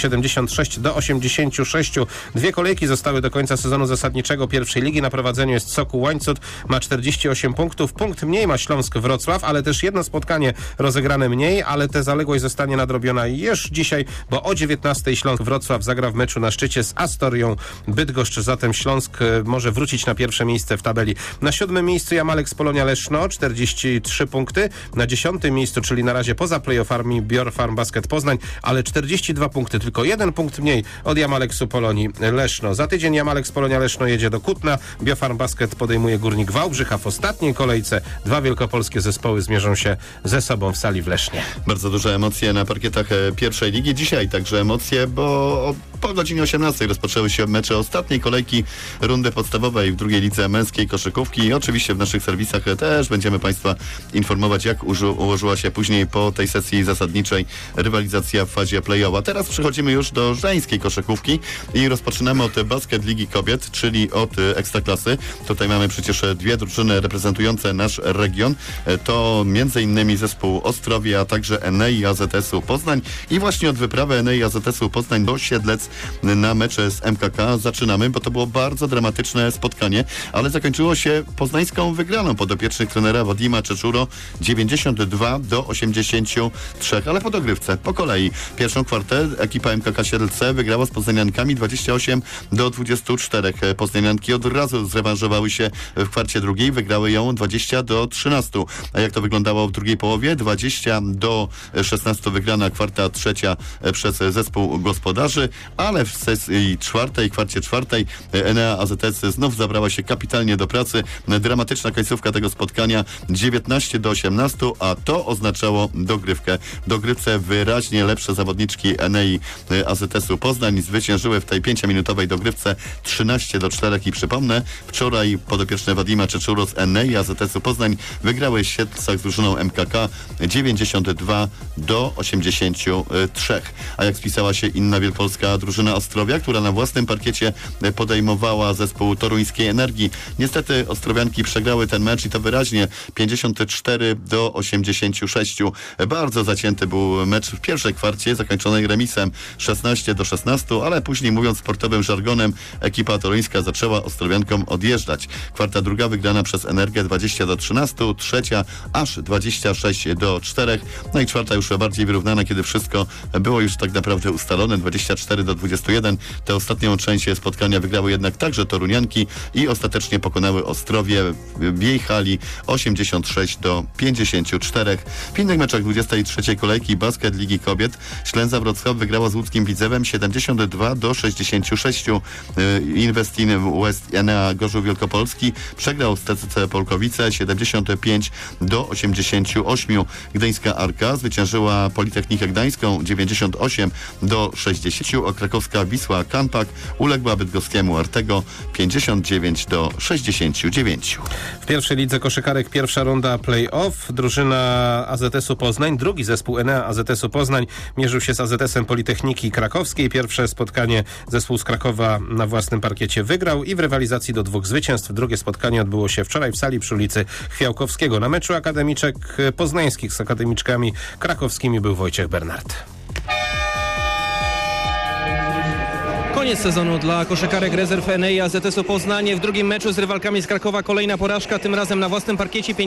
76-86. 2 kolejki zostały do końca sezonu zasadniczego pierwszej ligi. Na prowadzeniu jest Sokół Łańcut, ma 48 punktów. Punkt mniej ma Śląsk Wrocław, ale też jedno spotkanie rozegrane mniej, ale ta zaległość zostanie nadrobiona już dzisiaj, bo o 19:00 Śląsk Wrocław zagra w meczu na szczycie z Astorią Bydgoszcz. Zatem Śląsk może wrócić na pierwsze miejsce w tabeli. Na 7. miejscu Jamalek z Polonia Leszno, 43 punkty. Na 10. miejscu, czyli na razie poza playoffami, Biofarm Basket Poznań, ale 42 punkty, tylko 1 punkt mniej od Jamaleksu Polonii Leszno. Za tydzień Jamalek z Polonia Leszno jedzie do Kutna, Biofarm Basket podejmuje Górnik Wałbrzych, a w ostatniej kolejce 2 wielkopolskie zespoły zmierzą się ze sobą w sali w Lesznie. Bardzo duże emocje na parkietach pierwszej ligi. Dzisiaj także emocje, bo po godzinie 18:00 rozpoczęły się mecze ostatniej kolejki rundy podstawowej w drugiej lidze męskiej koszykówki i oczywiście w naszych serwisach też będziemy Państwa informować, jak ułożyła się później po tej sesji zasadniczej rywalizacja w fazie play-offa. Teraz przechodzimy już do żeńskiej koszykówki i rozpoczynamy od Basket Ligi Kobiet, czyli od Ekstraklasy. Tutaj mamy przecież 2 drużyny reprezentujące nasz region. To m.in. zespół Ostrowie, a także Enei AZS-u Poznań i właśnie od wyprawy Enei AZS-u Poznań do Siedlec na mecze z MKK. Zaczynamy, bo to było bardzo dramatyczne spotkanie, ale zakończyło się poznańską wygraną podopiecznych trenera Wadima Czeczuro 92-83, ale po dogrywce, po kolei. Pierwszą kwartę ekipa MKK Siedlce wygrała z poznaniankami 28-24. Poznanianki od razu zrewanżowały się w kwarcie drugiej, wygrały ją 20-13. A jak to wyglądało w drugiej połowie? 20-16 wygrana kwarta trzecia przez zespół gospodarzy, ale w sesji czwartej, kwarcie czwartej Enea AZS znów zabrała się kapitalnie do pracy. Dramatyczna końcówka tego spotkania 19-18, a to oznaczało dogrywkę. W dogrywce wyraźnie lepsze zawodniczki Enei AZS-u Poznań zwyciężyły w tej 5-minutowej dogrywce 13-4 i przypomnę, wczoraj podopieczne Wadima Czeczuro z Enei AZS-u Poznań wygrały w Siedlcach z drużyną MKK 92-83. A jak spisała się inna wielkopolska drużyna Ostrowia, która na własnym parkiecie podejmowała zespół Toruńskiej Energii. Niestety ostrowianki przegrały ten mecz i to wyraźnie 54-86. Bardzo zacięty był mecz w pierwszej kwarcie, zakończonej remisem 16-16, ale później, mówiąc sportowym żargonem, ekipa toruńska zaczęła ostrowiankom odjeżdżać. Kwarta druga wygrana przez Energię 20-13, trzecia aż 26-4, no i czwarta już bardziej wyrównana, kiedy wszystko było już tak naprawdę ustalone, 24-21. Tę ostatnią część spotkania wygrały jednak także torunianki i ostatecznie pokonały Ostrowie w jej hali 86-54. W innych meczach 23. kolejki basket Ligi Kobiet Ślęza Wrocław wygrała z łódzkim Widzewem 72-66. Investin West Enea Gorzów Wielkopolski przegrał z TCC Polkowice 75-88. Gdańska Arka zwyciężyła Politechnikę Gdańską 98-60, a krakowska Wisła Kanpak uległa bydgoskiemu Artego 59-69. W pierwszej lidze koszykarek pierwsza runda play-off. Drużyna AZS-u Poznań, drugi zespół Enea AZS-u Poznań mierzył się z AZS-em Politechniki Krakowskiej. Pierwsze spotkanie zespół z Krakowa na własnym parkiecie wygrał i w rywalizacji do 2 zwycięstw. Drugie spotkanie odbyło się wczoraj w sali przy ulicy Chwiałkowskiego. Na meczu akademiczek poznańskich z akademiczkami krakowskimi był Wojciech Bernard. Koniec sezonu dla koszykarek rezerw Enei AZS-u Poznań. W drugim meczu z rywalkami z Krakowa kolejna porażka, tym razem na własnym parkiecie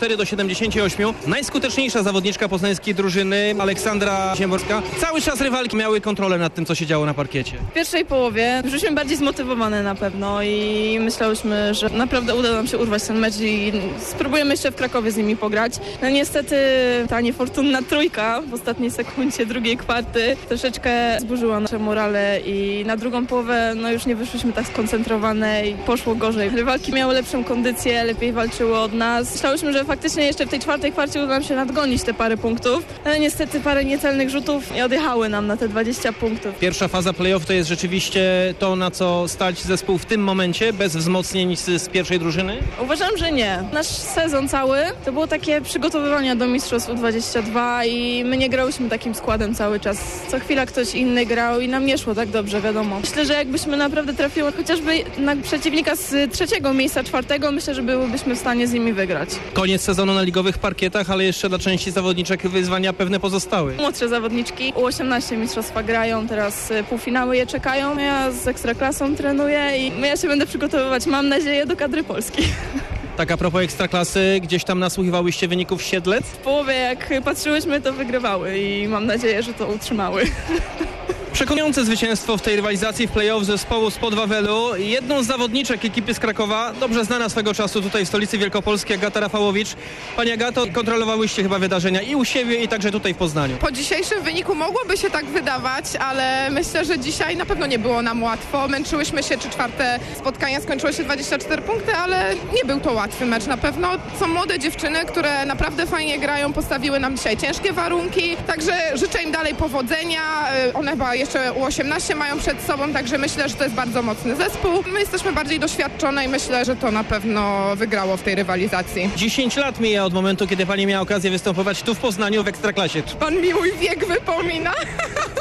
54-78. Najskuteczniejsza zawodniczka poznańskiej drużyny Aleksandra Ziemborska. Cały czas rywalki miały kontrolę nad tym, co się działo na parkiecie. W pierwszej połowie byliśmy bardziej zmotywowane na pewno i myślałyśmy, że naprawdę uda nam się urwać ten mecz i spróbujemy jeszcze w Krakowie z nimi pograć. No niestety ta niefortunna trójka w ostatniej sekundzie drugiej kwarty troszeczkę zburzyła nasze morale i na drugą połowę no już nie wyszliśmy tak skoncentrowane i poszło gorzej. Rywalki miały lepszą kondycję, lepiej walczyły od nas. Myślałyśmy, że faktycznie jeszcze w tej czwartej kwarcie uda nam się nadgonić te parę punktów, ale niestety parę niecelnych rzutów nie odjechały nam na te 20 punktów. Pierwsza faza play-off to jest rzeczywiście to, na co stać zespół w tym momencie, bez wzmocnień z pierwszej drużyny? Uważam, że nie. Nasz sezon cały to było takie przygotowywania do Mistrzostw U22 i my nie grałyśmy takim składem cały czas. Co chwila ktoś inny grał i nam nie szło tak dobrze, wiadomo. Myślę, że jakbyśmy naprawdę trafiły chociażby na przeciwnika z 3. miejsca, 4., myślę, że byłybyśmy w stanie z nimi wygrać. Koniec sezonu na ligowych parkietach, ale jeszcze dla części zawodniczek wyzwania pewne pozostały. Młodsze zawodniczki U18 mistrzostwa grają, teraz półfinały je czekają. Ja z Ekstraklasą trenuję i ja się będę przygotowywać, mam nadzieję, do kadry Polski. Tak a propos Ekstraklasy, gdzieś tam nasłuchiwałyście wyników Siedlec? W połowie jak patrzyłyśmy, to wygrywały i mam nadzieję, że to utrzymały. Przekonujące zwycięstwo w tej rywalizacji w play-off zespołu spod Wawelu. Jedną z zawodniczek ekipy z Krakowa, dobrze znana swego czasu tutaj w stolicy Wielkopolskiej, Agata Rafałowicz. Pani Agato, kontrolowałyście chyba wydarzenia i u siebie, i także tutaj w Poznaniu. Po dzisiejszym wyniku mogłoby się tak wydawać, ale myślę, że dzisiaj na pewno nie było nam łatwo. Męczyłyśmy się, 3/4 spotkania skończyło się 24 punkty, ale nie był to łatwy mecz na pewno. Są młode dziewczyny, które naprawdę fajnie grają, postawiły nam dzisiaj ciężkie warunki, także życzę im dalej powodzenia. One chyba jeszcze U18 mają przed sobą, także myślę, że to jest bardzo mocny zespół. My jesteśmy bardziej doświadczone i myślę, że to na pewno wygrało w tej rywalizacji. 10 lat mija od momentu, kiedy pani miała okazję występować tu w Poznaniu w Ekstraklasie. Pan mi mój wiek wypomina.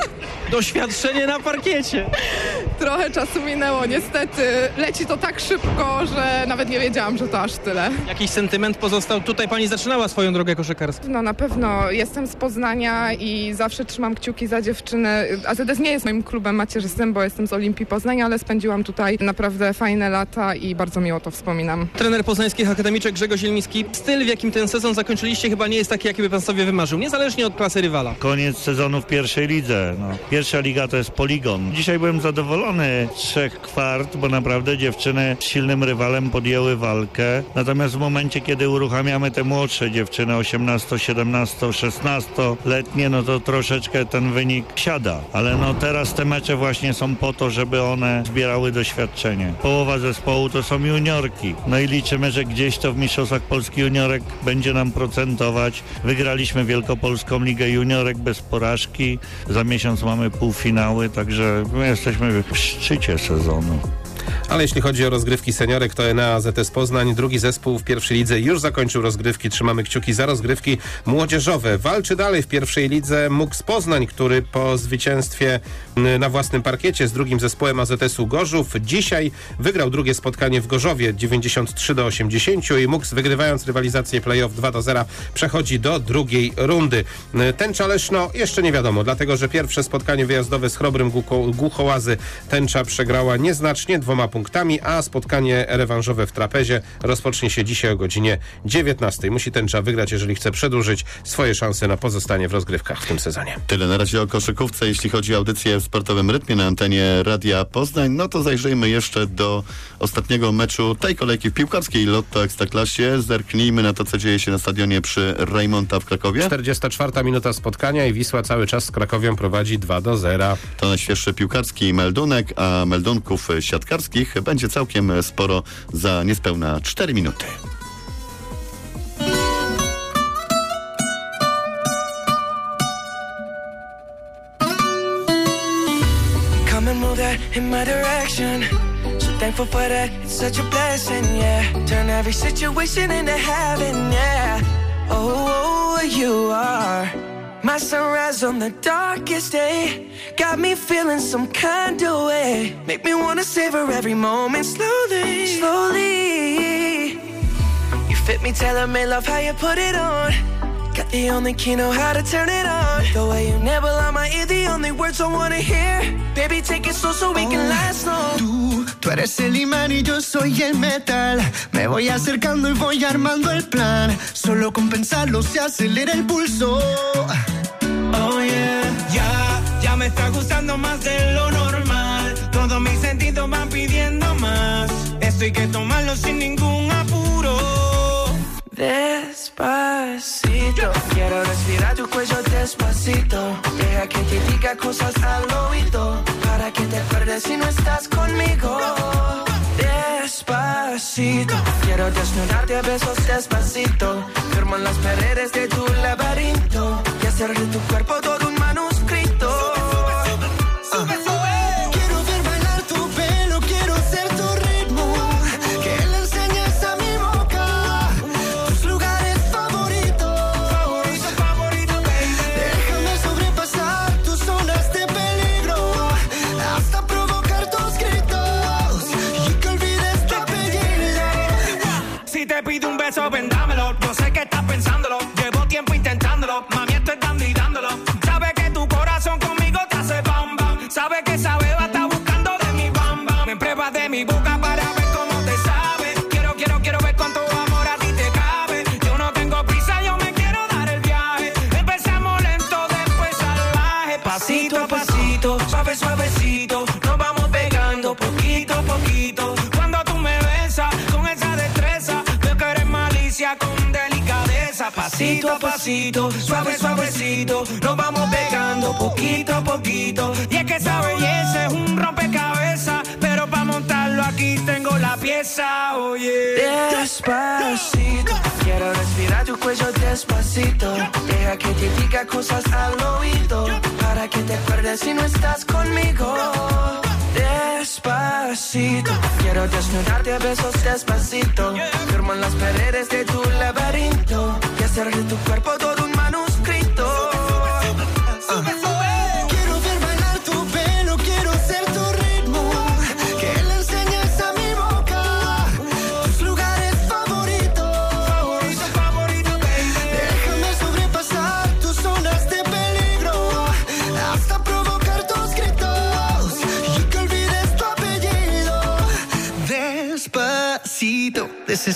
Doświadczenie na parkiecie. Trochę czasu minęło, niestety. Leci to tak szybko, że nawet nie wiedziałam, że to aż tyle. Jakiś sentyment pozostał? Tutaj pani zaczynała swoją drogę koszykarską. No na pewno jestem z Poznania i zawsze trzymam kciuki za dziewczyny. AZS nie jest moim klubem macierzystym, bo jestem z Olimpii Poznań, ale spędziłam tutaj naprawdę fajne lata i bardzo miło to wspominam. Trener poznańskich akademiczek Grzegorz Zielmiński. Styl, w jakim ten sezon zakończyliście, chyba nie jest taki, jaki by pan sobie wymarzył, niezależnie od klasy rywala. Koniec sezonu w pierwszej lidze. Pierwsza liga to jest poligon. Dzisiaj byłem zadowolony z 3 kwart, bo naprawdę dziewczyny z silnym rywalem podjęły walkę. Natomiast w momencie, kiedy uruchamiamy te młodsze dziewczyny, 18, 17, 16-letnie, no to troszeczkę ten wynik siada. Ale teraz te mecze właśnie są po to, żeby one zbierały doświadczenie. Połowa zespołu to są juniorki. No i liczymy, że gdzieś to w Mistrzostwach Polski juniorek będzie nam procentować. Wygraliśmy Wielkopolską Ligę Juniorek bez porażki. Za miesiąc mamy półfinały, także my jesteśmy w szczycie sezonu. Ale jeśli chodzi o rozgrywki seniorek, to Enea AZS Poznań, drugi zespół w pierwszej lidze, już zakończył rozgrywki. Trzymamy kciuki za rozgrywki młodzieżowe. Walczy dalej w pierwszej lidze MUKS Poznań, który po zwycięstwie na własnym parkiecie z drugim zespołem AZS-u Gorzów dzisiaj wygrał drugie spotkanie w Gorzowie 93-80 i MUKS, wygrywając rywalizację play-off 2-0, przechodzi do drugiej rundy. Tęcza Leszno jeszcze nie wiadomo, dlatego że pierwsze spotkanie wyjazdowe z Chrobrym Głuchołazy Tęcza przegrała nieznacznie, 2 punktami, a spotkanie rewanżowe w Trapezie rozpocznie się dzisiaj o godzinie 19. Musi Tęcza wygrać, jeżeli chce przedłużyć swoje szanse na pozostanie w rozgrywkach w tym sezonie. Tyle na razie o koszykówce. Jeśli chodzi o audycję w sportowym rytmie na antenie Radia Poznań, no to zajrzyjmy jeszcze do ostatniego meczu tej kolejki w piłkarskiej Lotto Ekstraklasie. Zerknijmy na to, co dzieje się na stadionie przy Rajmonta w Krakowie. 44 minuta spotkania i Wisła cały czas z Krakowią prowadzi 2-0. To najświeższy piłkarski meldunek, a meldunków siatkarskich będzie całkiem sporo za niespełna 4 minuty. Come and move that in my direction. So thankful for that, it's such a blessing, yeah. Turn every situation into heaven, yeah. Oh, you are my sunrise on the darkest day. Got me feeling some kind of way. Make me wanna savor every moment slowly, slowly. You fit me, tailor-made, love how you put it on. Got the only key, know how to turn it on. The way you never lie my ear, the only words I wanna hear. Baby, take it slow so we can last long. Tú eres el imán y yo soy el metal. Me voy acercando y voy armando el plan. Solo con pensarlo se acelera el pulso. Oh yeah, ya me está gustando más de lo normal. Todos mis sentidos van pidiendo más. Esto hay que tomarlo sin ningún apuro. Despacito, quiero respirar tu cuello despacito. Deja que te diga cosas al oído, para que te acuerdes si no estás conmigo. Despacito, quiero desnudarte a besos despacito. Firmo en las paredes de tu laberinto y hacer de tu cuerpo todo un manuscrito. Sube, sube. Quiero ver bailar tu pelo, quiero ser tu ritmo. Que le enseñes a mi boca tus lugares favoritos. Favorito, baby. Déjame sobrepasar tus zonas de peligro, hasta provocar tus gritos y que olvides tu apellido. Si te pido un beso, ven dámelo. Yo sé que estás pensándolo. Llevo tiempo intentándolo. Mami, estoy dando y dándolo. Sabe que tu corazón conmigo te hace bam bam. Sabe que esa beba está buscando de mi bam bam. Me pruebas de mi boca para ver cómo te sabe. Quiero ver cuánto amor a ti te cabe. Yo no tengo prisa, yo me quiero dar el viaje. Empezamos lento, después salvaje. Pasito a pasito, suave suavecito. Nos vamos pegando poquito a poquito. Cuando tú me besas con esa destreza, veo que eres malicia con delicadeza. Pasito a pasito, suave suavecito. Nos vamos pegando poquito a poquito. Y es que esa belleza es un rompecabezas, pero para montarlo aquí tengo la pieza, oye. Despacito, quiero respirar tu cuello despacito. Deja que te diga cosas al oído, para que te acuerdes si no estás conmigo. Despacito, quiero desnudarte a besos despacito. Firmo en las paredes de tu laberinto y hacer de tu cuerpo todo un manuscrito. Quiero ver bailar tu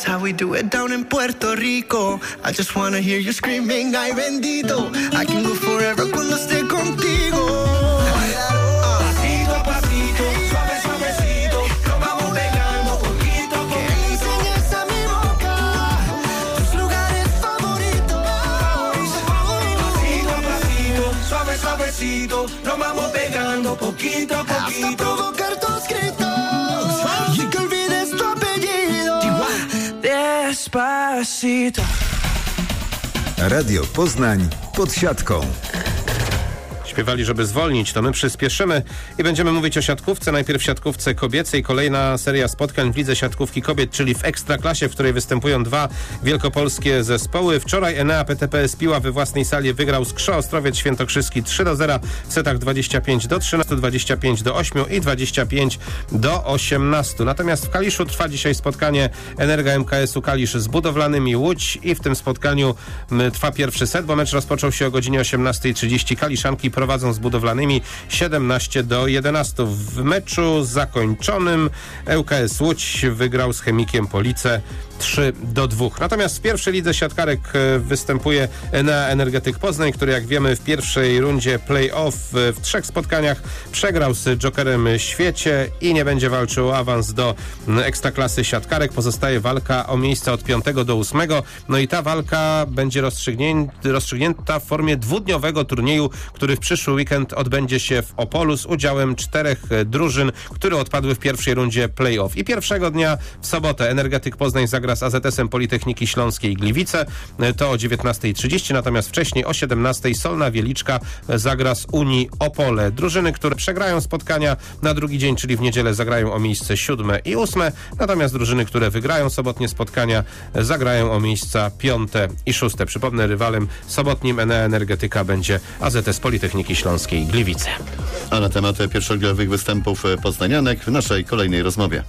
That's how we do it down in Puerto Rico. I just wanna hear you screaming, ay bendito. I can go forever cuando esté contigo. Pasito a pasito, suave, suavecito, nos vamos pegando poquito a poquito. Que enseñes a mi boca tus lugares favoritos. Pasito a pasito, suave, suavecito, nos vamos pegando poquito a poquito. Hasta provocar tus gritos y que olvides tu apellido. Despacito. Radio Poznań pod siatką. Śpiewali, żeby zwolnić, to my przyspieszymy i będziemy mówić o siatkówce. Najpierw w siatkówce kobiecej. Kolejna seria spotkań w lidze siatkówki kobiet, czyli w Ekstraklasie, w której występują dwa wielkopolskie zespoły. Wczoraj Enea PTPS Piła we własnej sali wygrał z Krzoo Ostrowiec Świętokrzyski 3-0 w setach 25-13, 25-8 i 25-18. Natomiast w Kaliszu trwa dzisiaj spotkanie Energa MKS-u Kalisz z Budowlanymi Łódź i w tym spotkaniu trwa pierwszy set, bo mecz rozpoczął się o godzinie 18:30. Kaliszanki prowadzą z Budowlanymi 17-11. W meczu zakończonym ŁKS Łódź wygrał z Chemikiem Police 3-2. Natomiast w pierwszej lidze siatkarek występuje Enea Energetyk Poznań, który jak wiemy w pierwszej rundzie play-off w 3 spotkaniach przegrał z Jokerem Świecie i nie będzie walczył o awans do Ekstraklasy siatkarek. Pozostaje walka o miejsca od 5 do 8. No i ta walka będzie rozstrzygnięta w formie dwudniowego turnieju, który w przyszły weekend odbędzie się w Opolu z udziałem 4 drużyn, które odpadły w pierwszej rundzie play-off. I pierwszego dnia w sobotę Energetyk Poznań zagra z AZS-em Politechniki Śląskiej Gliwice. To o 19:30, natomiast wcześniej o 17:00 Solna Wieliczka zagra z Unii Opole. Drużyny, które przegrają spotkania na drugi dzień, czyli w niedzielę, zagrają o miejsce 7 i 8, natomiast drużyny, które wygrają sobotnie spotkania, zagrają o miejsca 5 i 6. Przypomnę, rywalem sobotnim Enea Energetyka będzie AZS Politechniki Śląskiej Gliwice. A na temat pierwszoligowych występów poznanianek w naszej kolejnej rozmowie.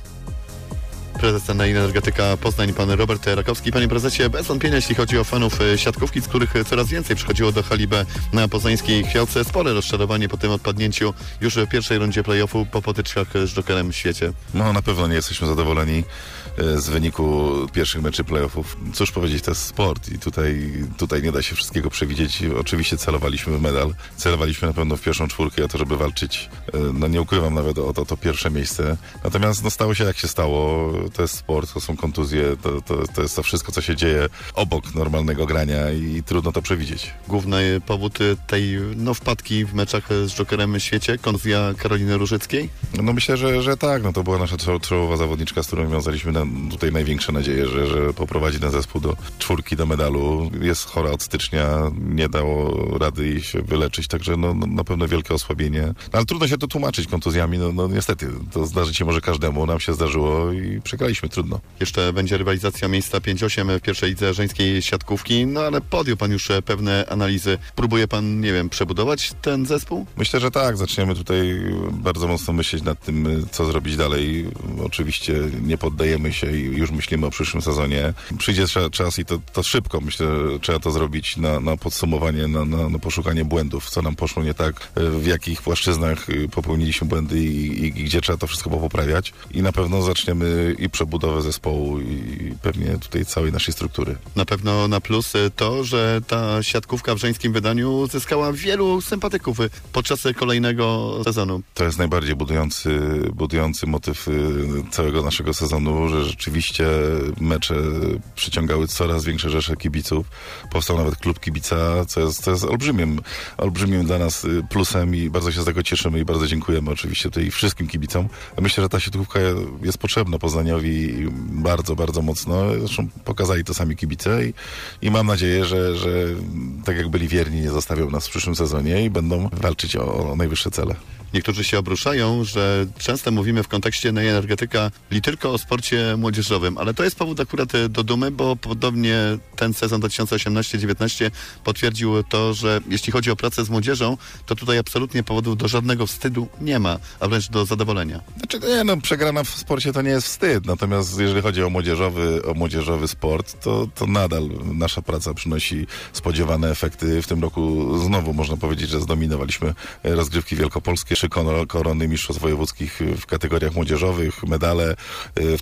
Prezes Enea Energetyka Poznań, pan Robert Rakowski. Panie prezesie, bez wątpienia, jeśli chodzi o fanów siatkówki, z których coraz więcej przychodziło do hali B na poznańskiej Chwiałce, spore rozczarowanie po tym odpadnięciu już w pierwszej rundzie play-offu po potyczkach z Jokerem w Świecie. No na pewno nie jesteśmy zadowoleni z wyniku pierwszych meczy play-offów. Cóż powiedzieć, to jest sport i tutaj nie da się wszystkiego przewidzieć. Oczywiście celowaliśmy w medal, celowaliśmy na pewno w pierwszą czwórkę o to, żeby walczyć, no nie ukrywam, nawet o to pierwsze miejsce. Natomiast no stało się jak się stało. To jest sport, to są kontuzje, to jest to wszystko, co się dzieje obok normalnego grania i trudno to przewidzieć. Główny powód tej wpadki w meczach z Jokerem w Świecie, kontuzja Karoliny Różyckiej? No myślę, że tak. No to była nasza czołowa zawodniczka, z którą wiązaliśmy tutaj największe nadzieje, że poprowadzi ten zespół do czwórki, do medalu. Jest chora od stycznia, nie dało rady jej się wyleczyć, także no na pewno wielkie osłabienie. No, ale trudno się to tłumaczyć kontuzjami, no niestety. To zdarzyć się może każdemu, nam się zdarzyło i przegraliśmy, trudno. Jeszcze będzie rywalizacja miejsca 5-8 w pierwszej lidze żeńskiej siatkówki, no ale podjął pan już pewne analizy. Próbuje pan, nie wiem, przebudować ten zespół? Myślę, że tak. Zaczniemy tutaj bardzo mocno myśleć nad tym, co zrobić dalej. Oczywiście nie poddajemy się i już myślimy o przyszłym sezonie. Przyjdzie czas i to szybko. Myślę, że trzeba to zrobić na podsumowanie, na poszukanie błędów, co nam poszło nie tak, w jakich płaszczyznach popełniliśmy błędy i gdzie trzeba to wszystko poprawiać. I na pewno zaczniemy i przebudowę zespołu i pewnie tutaj całej naszej struktury. Na pewno na plus to, że ta siatkówka w żeńskim wydaniu zyskała wielu sympatyków podczas kolejnego sezonu. To jest najbardziej budujący motyw całego naszego sezonu, że rzeczywiście mecze przyciągały coraz większe rzesze kibiców. Powstał nawet klub kibica, co jest olbrzymim dla nas plusem i bardzo się z tego cieszymy i bardzo dziękujemy oczywiście tutaj wszystkim kibicom. Myślę, że ta siatkówka jest potrzebna Poznaniowi bardzo, bardzo mocno. Zresztą pokazali to sami kibice i mam nadzieję, że tak jak byli wierni, nie zostawią nas w przyszłym sezonie i będą walczyć o najwyższe cele. Niektórzy się obruszają, że często mówimy w kontekście Enea Energetyka tylko o sporcie młodzieżowym, ale to jest powód akurat do dumy, bo podobnie ten sezon 2018-19 potwierdził to, że jeśli chodzi o pracę z młodzieżą, to tutaj absolutnie powodów do żadnego wstydu nie ma, a wręcz do zadowolenia. Znaczy, przegrana w sporcie to nie jest wstyd, natomiast jeżeli chodzi o młodzieżowy sport, to nadal nasza praca przynosi spodziewane efekty. W tym roku znowu można powiedzieć, że zdominowaliśmy rozgrywki wielkopolskie, 3 korony mistrzostw wojewódzkich w kategoriach młodzieżowych, medale. W tej chwili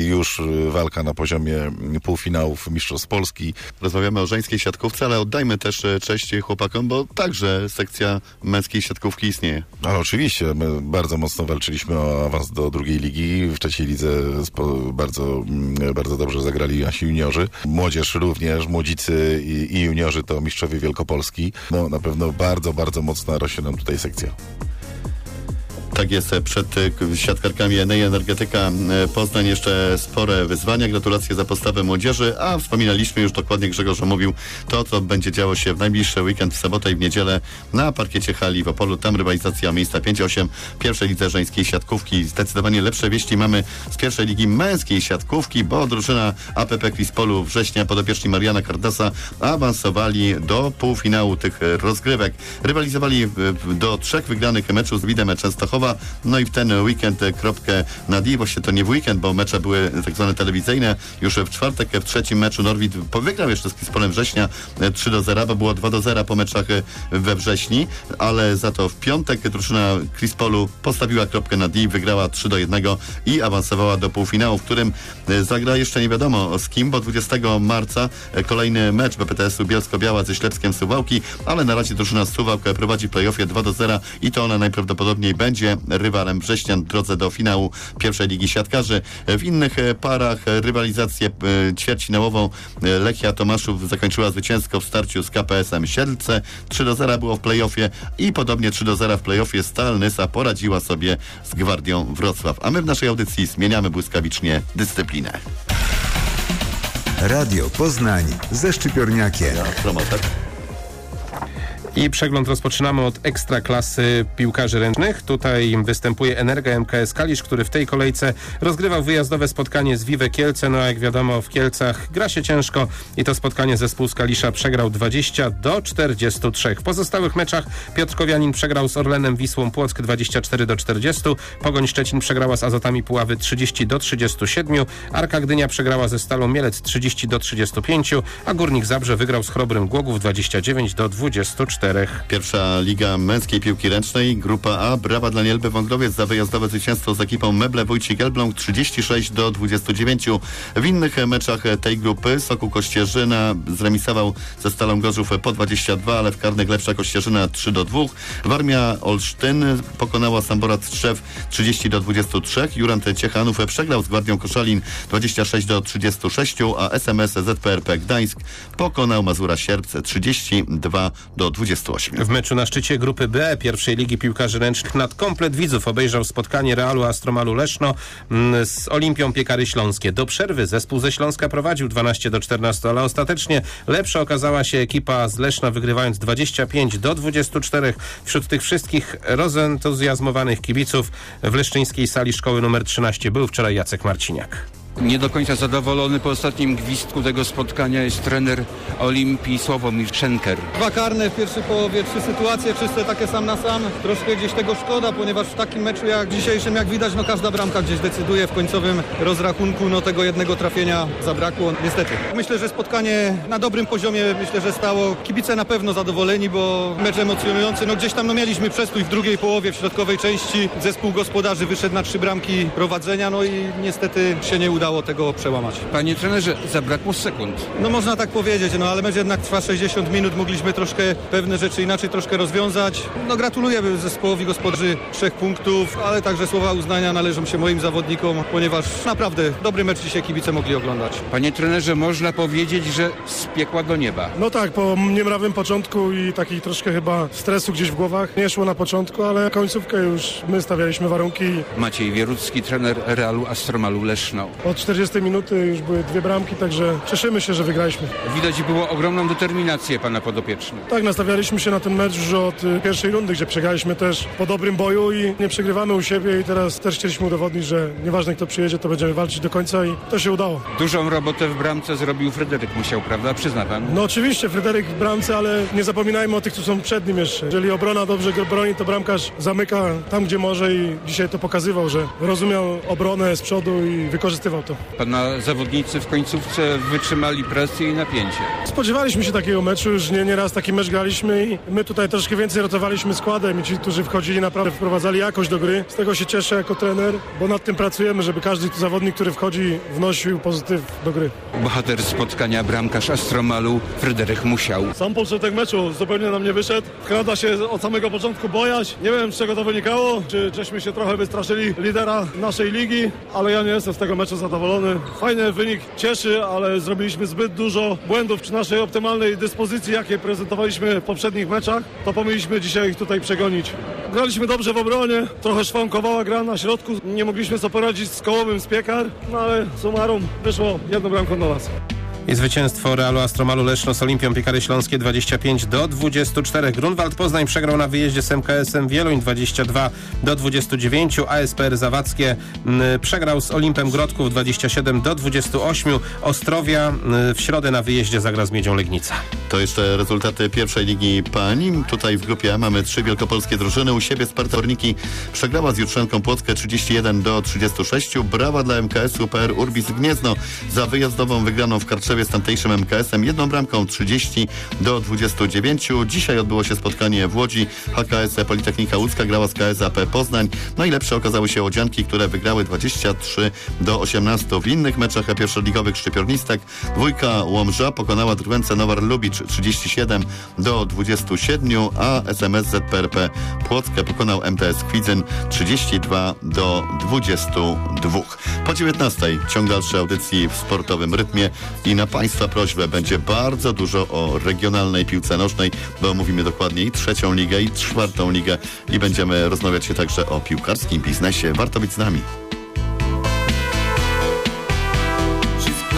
już walka na poziomie półfinałów Mistrzostw Polski. Rozmawiamy o żeńskiej siatkówce, ale oddajmy też cześć chłopakom, bo także sekcja męskiej siatkówki istnieje. Ale oczywiście, my bardzo mocno walczyliśmy o awans do drugiej ligi. W trzeciej lidze bardzo dobrze zagrali nasi juniorzy. Młodzież również, młodzicy i juniorzy to mistrzowie Wielkopolski. No na pewno bardzo, bardzo mocna rośnie nam tutaj sekcja. Tak jest, przed siatkarkami Enei Energetyka Poznań jeszcze spore wyzwania. Gratulacje za postawę młodzieży, a wspominaliśmy już dokładnie, Grzegorz omówił to, co będzie działo się w najbliższy weekend, w sobotę i w niedzielę na parkiecie hali w Opolu. Tam rywalizacja o miejsca 5-8 pierwszej lidze żeńskiej siatkówki. Zdecydowanie lepsze wieści mamy z pierwszej ligi męskiej siatkówki, bo drużyna APP Krispolu Września, podopieczni Mariana Cardasa, awansowali do półfinału tych rozgrywek. Rywalizowali do 3 wygranych meczów z Widem Częstochowa. No i w ten weekend kropkę nad i, właściwie to nie w weekend, bo mecze były tak zwane telewizyjne. Już w czwartek w trzecim meczu Norwid wygrał jeszcze z Krispolem Września 3-0, bo było 2-0 po meczach we wrześni, ale za to w piątek drużyna Krispolu postawiła kropkę nad i, wygrała 3-1 i awansowała do półfinału, w którym zagra jeszcze nie wiadomo z kim, bo 20 marca kolejny mecz BPTS-u Bielsko-Biała ze Ślepskiem Suwałki, ale na razie drużyna Suwałk prowadzi w play-offie 2-0 i to ona najprawdopodobniej będzie rywalem Wrześnian w drodze do finału pierwszej ligi siatkarzy. W innych parach rywalizację ćwierćfinałową Lechia Tomaszów zakończyła zwycięsko w starciu z KPS-em Siedlce. 3-0 było w play-offie i podobnie 3-0 w play-offie Stal Nysa poradziła sobie z Gwardią Wrocław. A my w naszej audycji zmieniamy błyskawicznie dyscyplinę. Radio Poznań ze Szczypiorniakiem. Promotor. I przegląd rozpoczynamy od ekstraklasy piłkarzy ręcznych. Tutaj występuje Energa MKS Kalisz, który w tej kolejce rozgrywał wyjazdowe spotkanie z Vive Kielce. No a jak wiadomo, w Kielcach gra się ciężko i to spotkanie zespół z Kalisza przegrał 20-43. W pozostałych meczach Piotrkowianin przegrał z Orlenem Wisłą Płock 24-40. Pogoń Szczecin przegrała z Azotami Puławy 30-37. Arka Gdynia przegrała ze Stalą Mielec 30-35, a Górnik Zabrze wygrał z Chrobrym Głogów 29-24. Pierwsza liga męskiej piłki ręcznej, grupa A. Brawa dla Nielby Wągrowiec za wyjazdowe zwycięstwo z ekipą Meble Wójcik Elbląg 36-29. W innych meczach tej grupy Sokół Kościerzyna zremisował ze Stalą Gorzów po 22, ale w karnych lepsza Kościerzyna 3-2. Warmia Olsztyn pokonała Samborat Strzew 30-23. Jurant Ciechanów przegrał z Gwardią Koszalin 26-36, a SMS ZPRP Gdańsk pokonał Mazura Sierpce 32-28. W meczu na szczycie grupy B pierwszej ligi piłkarzy ręcznych nad komplet widzów obejrzał spotkanie Realu Astromalu Leszno z Olimpią Piekary Śląskie. Do przerwy zespół ze Śląska prowadził 12-14, ale ostatecznie lepsza okazała się ekipa z Leszna, wygrywając 25-24. Wśród tych wszystkich rozentuzjazmowanych kibiców w leszczyńskiej sali szkoły nr 13 był wczoraj Jacek Marciniak. Nie do końca zadowolony po ostatnim gwizdku tego spotkania jest trener Olimpii Sławomir Szenker. 2 karne w pierwszej połowie, 3 sytuacje czyste takie sam na sam. Troszkę gdzieś tego szkoda, ponieważ w takim meczu jak dzisiejszym, jak widać, każda bramka gdzieś decyduje w końcowym rozrachunku. Tego jednego trafienia zabrakło, niestety. Myślę, że spotkanie na dobrym poziomie, myślę, że stało. Kibice na pewno zadowoleni, bo mecz emocjonujący. Gdzieś tam mieliśmy przestój w drugiej połowie, w środkowej części. Zespół gospodarzy wyszedł na 3 bramki prowadzenia, i niestety się nie udało tego przełamać. Panie trenerze, zabrakło sekund. Można tak powiedzieć, ale mecz jednak trwa 60 minut, mogliśmy troszkę pewne rzeczy inaczej troszkę rozwiązać. Gratuluję zespołowi gospodarzy 3 punktów, ale także słowa uznania należą się moim zawodnikom, ponieważ naprawdę dobry mecz dzisiaj kibice mogli oglądać. Panie trenerze, można powiedzieć, że z piekła do nieba. Tak, po niemrawym początku i takiej troszkę chyba stresu gdzieś w głowach. Nie szło na początku, ale końcówkę już my stawialiśmy warunki. Maciej Wierucki, trener Realu Astromalu Leszno. Od 40 minuty już były 2 bramki, także cieszymy się, że wygraliśmy. Widać było ogromną determinację pana podopiecznych. Tak, nastawialiśmy się na ten mecz już od pierwszej rundy, gdzie przegraliśmy też po dobrym boju i nie przegrywamy u siebie i teraz też chcieliśmy udowodnić, że nieważne kto przyjedzie, to będziemy walczyć do końca i to się udało. Dużą robotę w bramce zrobił Fryderyk Musiał, prawda? Przyzna pan? Oczywiście, Fryderyk w bramce, ale nie zapominajmy o tych, co są przed nim jeszcze. Jeżeli obrona dobrze broni, to bramkarz zamyka tam, gdzie może i dzisiaj to pokazywał, że rozumiał obronę z przodu i wykorzystywał. wygrał to. Pana zawodnicy w końcówce wytrzymali presję i napięcie. Spodziewaliśmy się takiego meczu, już nieraz taki mecz graliśmy i my tutaj troszkę więcej rotowaliśmy składem i ci, którzy wchodzili, naprawdę wprowadzali jakość do gry. Z tego się cieszę jako trener, bo nad tym pracujemy, żeby każdy zawodnik, który wchodzi, wnosił pozytyw do gry. Bohater spotkania, bramkarz Astromalu Fryderyk Musiał. Sam początek meczu zupełnie nam nie wyszedł. Wkrada się od samego początku bojaźń. Nie wiem, z czego to wynikało. Czy żeśmy się trochę wystraszyli lidera naszej ligi, ale ja nie jestem z tego meczu zadowolony. Fajny wynik cieszy, ale zrobiliśmy zbyt dużo błędów przy naszej optymalnej dyspozycji, jakie prezentowaliśmy w poprzednich meczach. To powinniśmy dzisiaj ich tutaj przegonić. Graliśmy dobrze w obronie, trochę szwankowała gra na środku. Nie mogliśmy sobie poradzić z Kołowym z Piekar, no ale summarum wyszło jedną bramką do nas. I zwycięstwo Realu Astromalu Leszno z Olimpią Piekary Śląskie 25-24. Grunwald Poznań przegrał na wyjeździe z MKS-em Wieluń 22-29. ASPR Zawadzkie przegrał z Olimpem Grodków 27-28. Ostrowia w środę na wyjeździe zagra z Miedzią Legnica. To jeszcze rezultaty pierwszej ligi pań. Tutaj w grupie A mamy 3 wielkopolskie drużyny. U siebie Sparta Orniki przegrała z Jutrzenką Płockę 31-36. Brawa dla MKS-u PR Urbis Gniezno za wyjazdową wygraną w Karczewie z tamtejszym MKS-em 1 bramką 30-29. Dzisiaj odbyło się spotkanie w Łodzi. HKS Politechnika Łódzka grała z KSAP Poznań. Najlepsze okazały się łodzianki, które wygrały 23-18. W innych meczach pierwszoligowych szczypiornistek dwójka Łomża pokonała Drwęce Nowar Lubicz 37-27, a SMS ZPRP Płockę pokonał MTS Kwidzyn 32-22. Po 19:00 ciąg dalszy audycji w sportowym rytmie i na Państwa prośbę będzie bardzo dużo o regionalnej piłce nożnej, bo mówimy dokładnie i 3. ligę, i 4. ligę i będziemy rozmawiać się także o piłkarskim biznesie. Warto być z nami.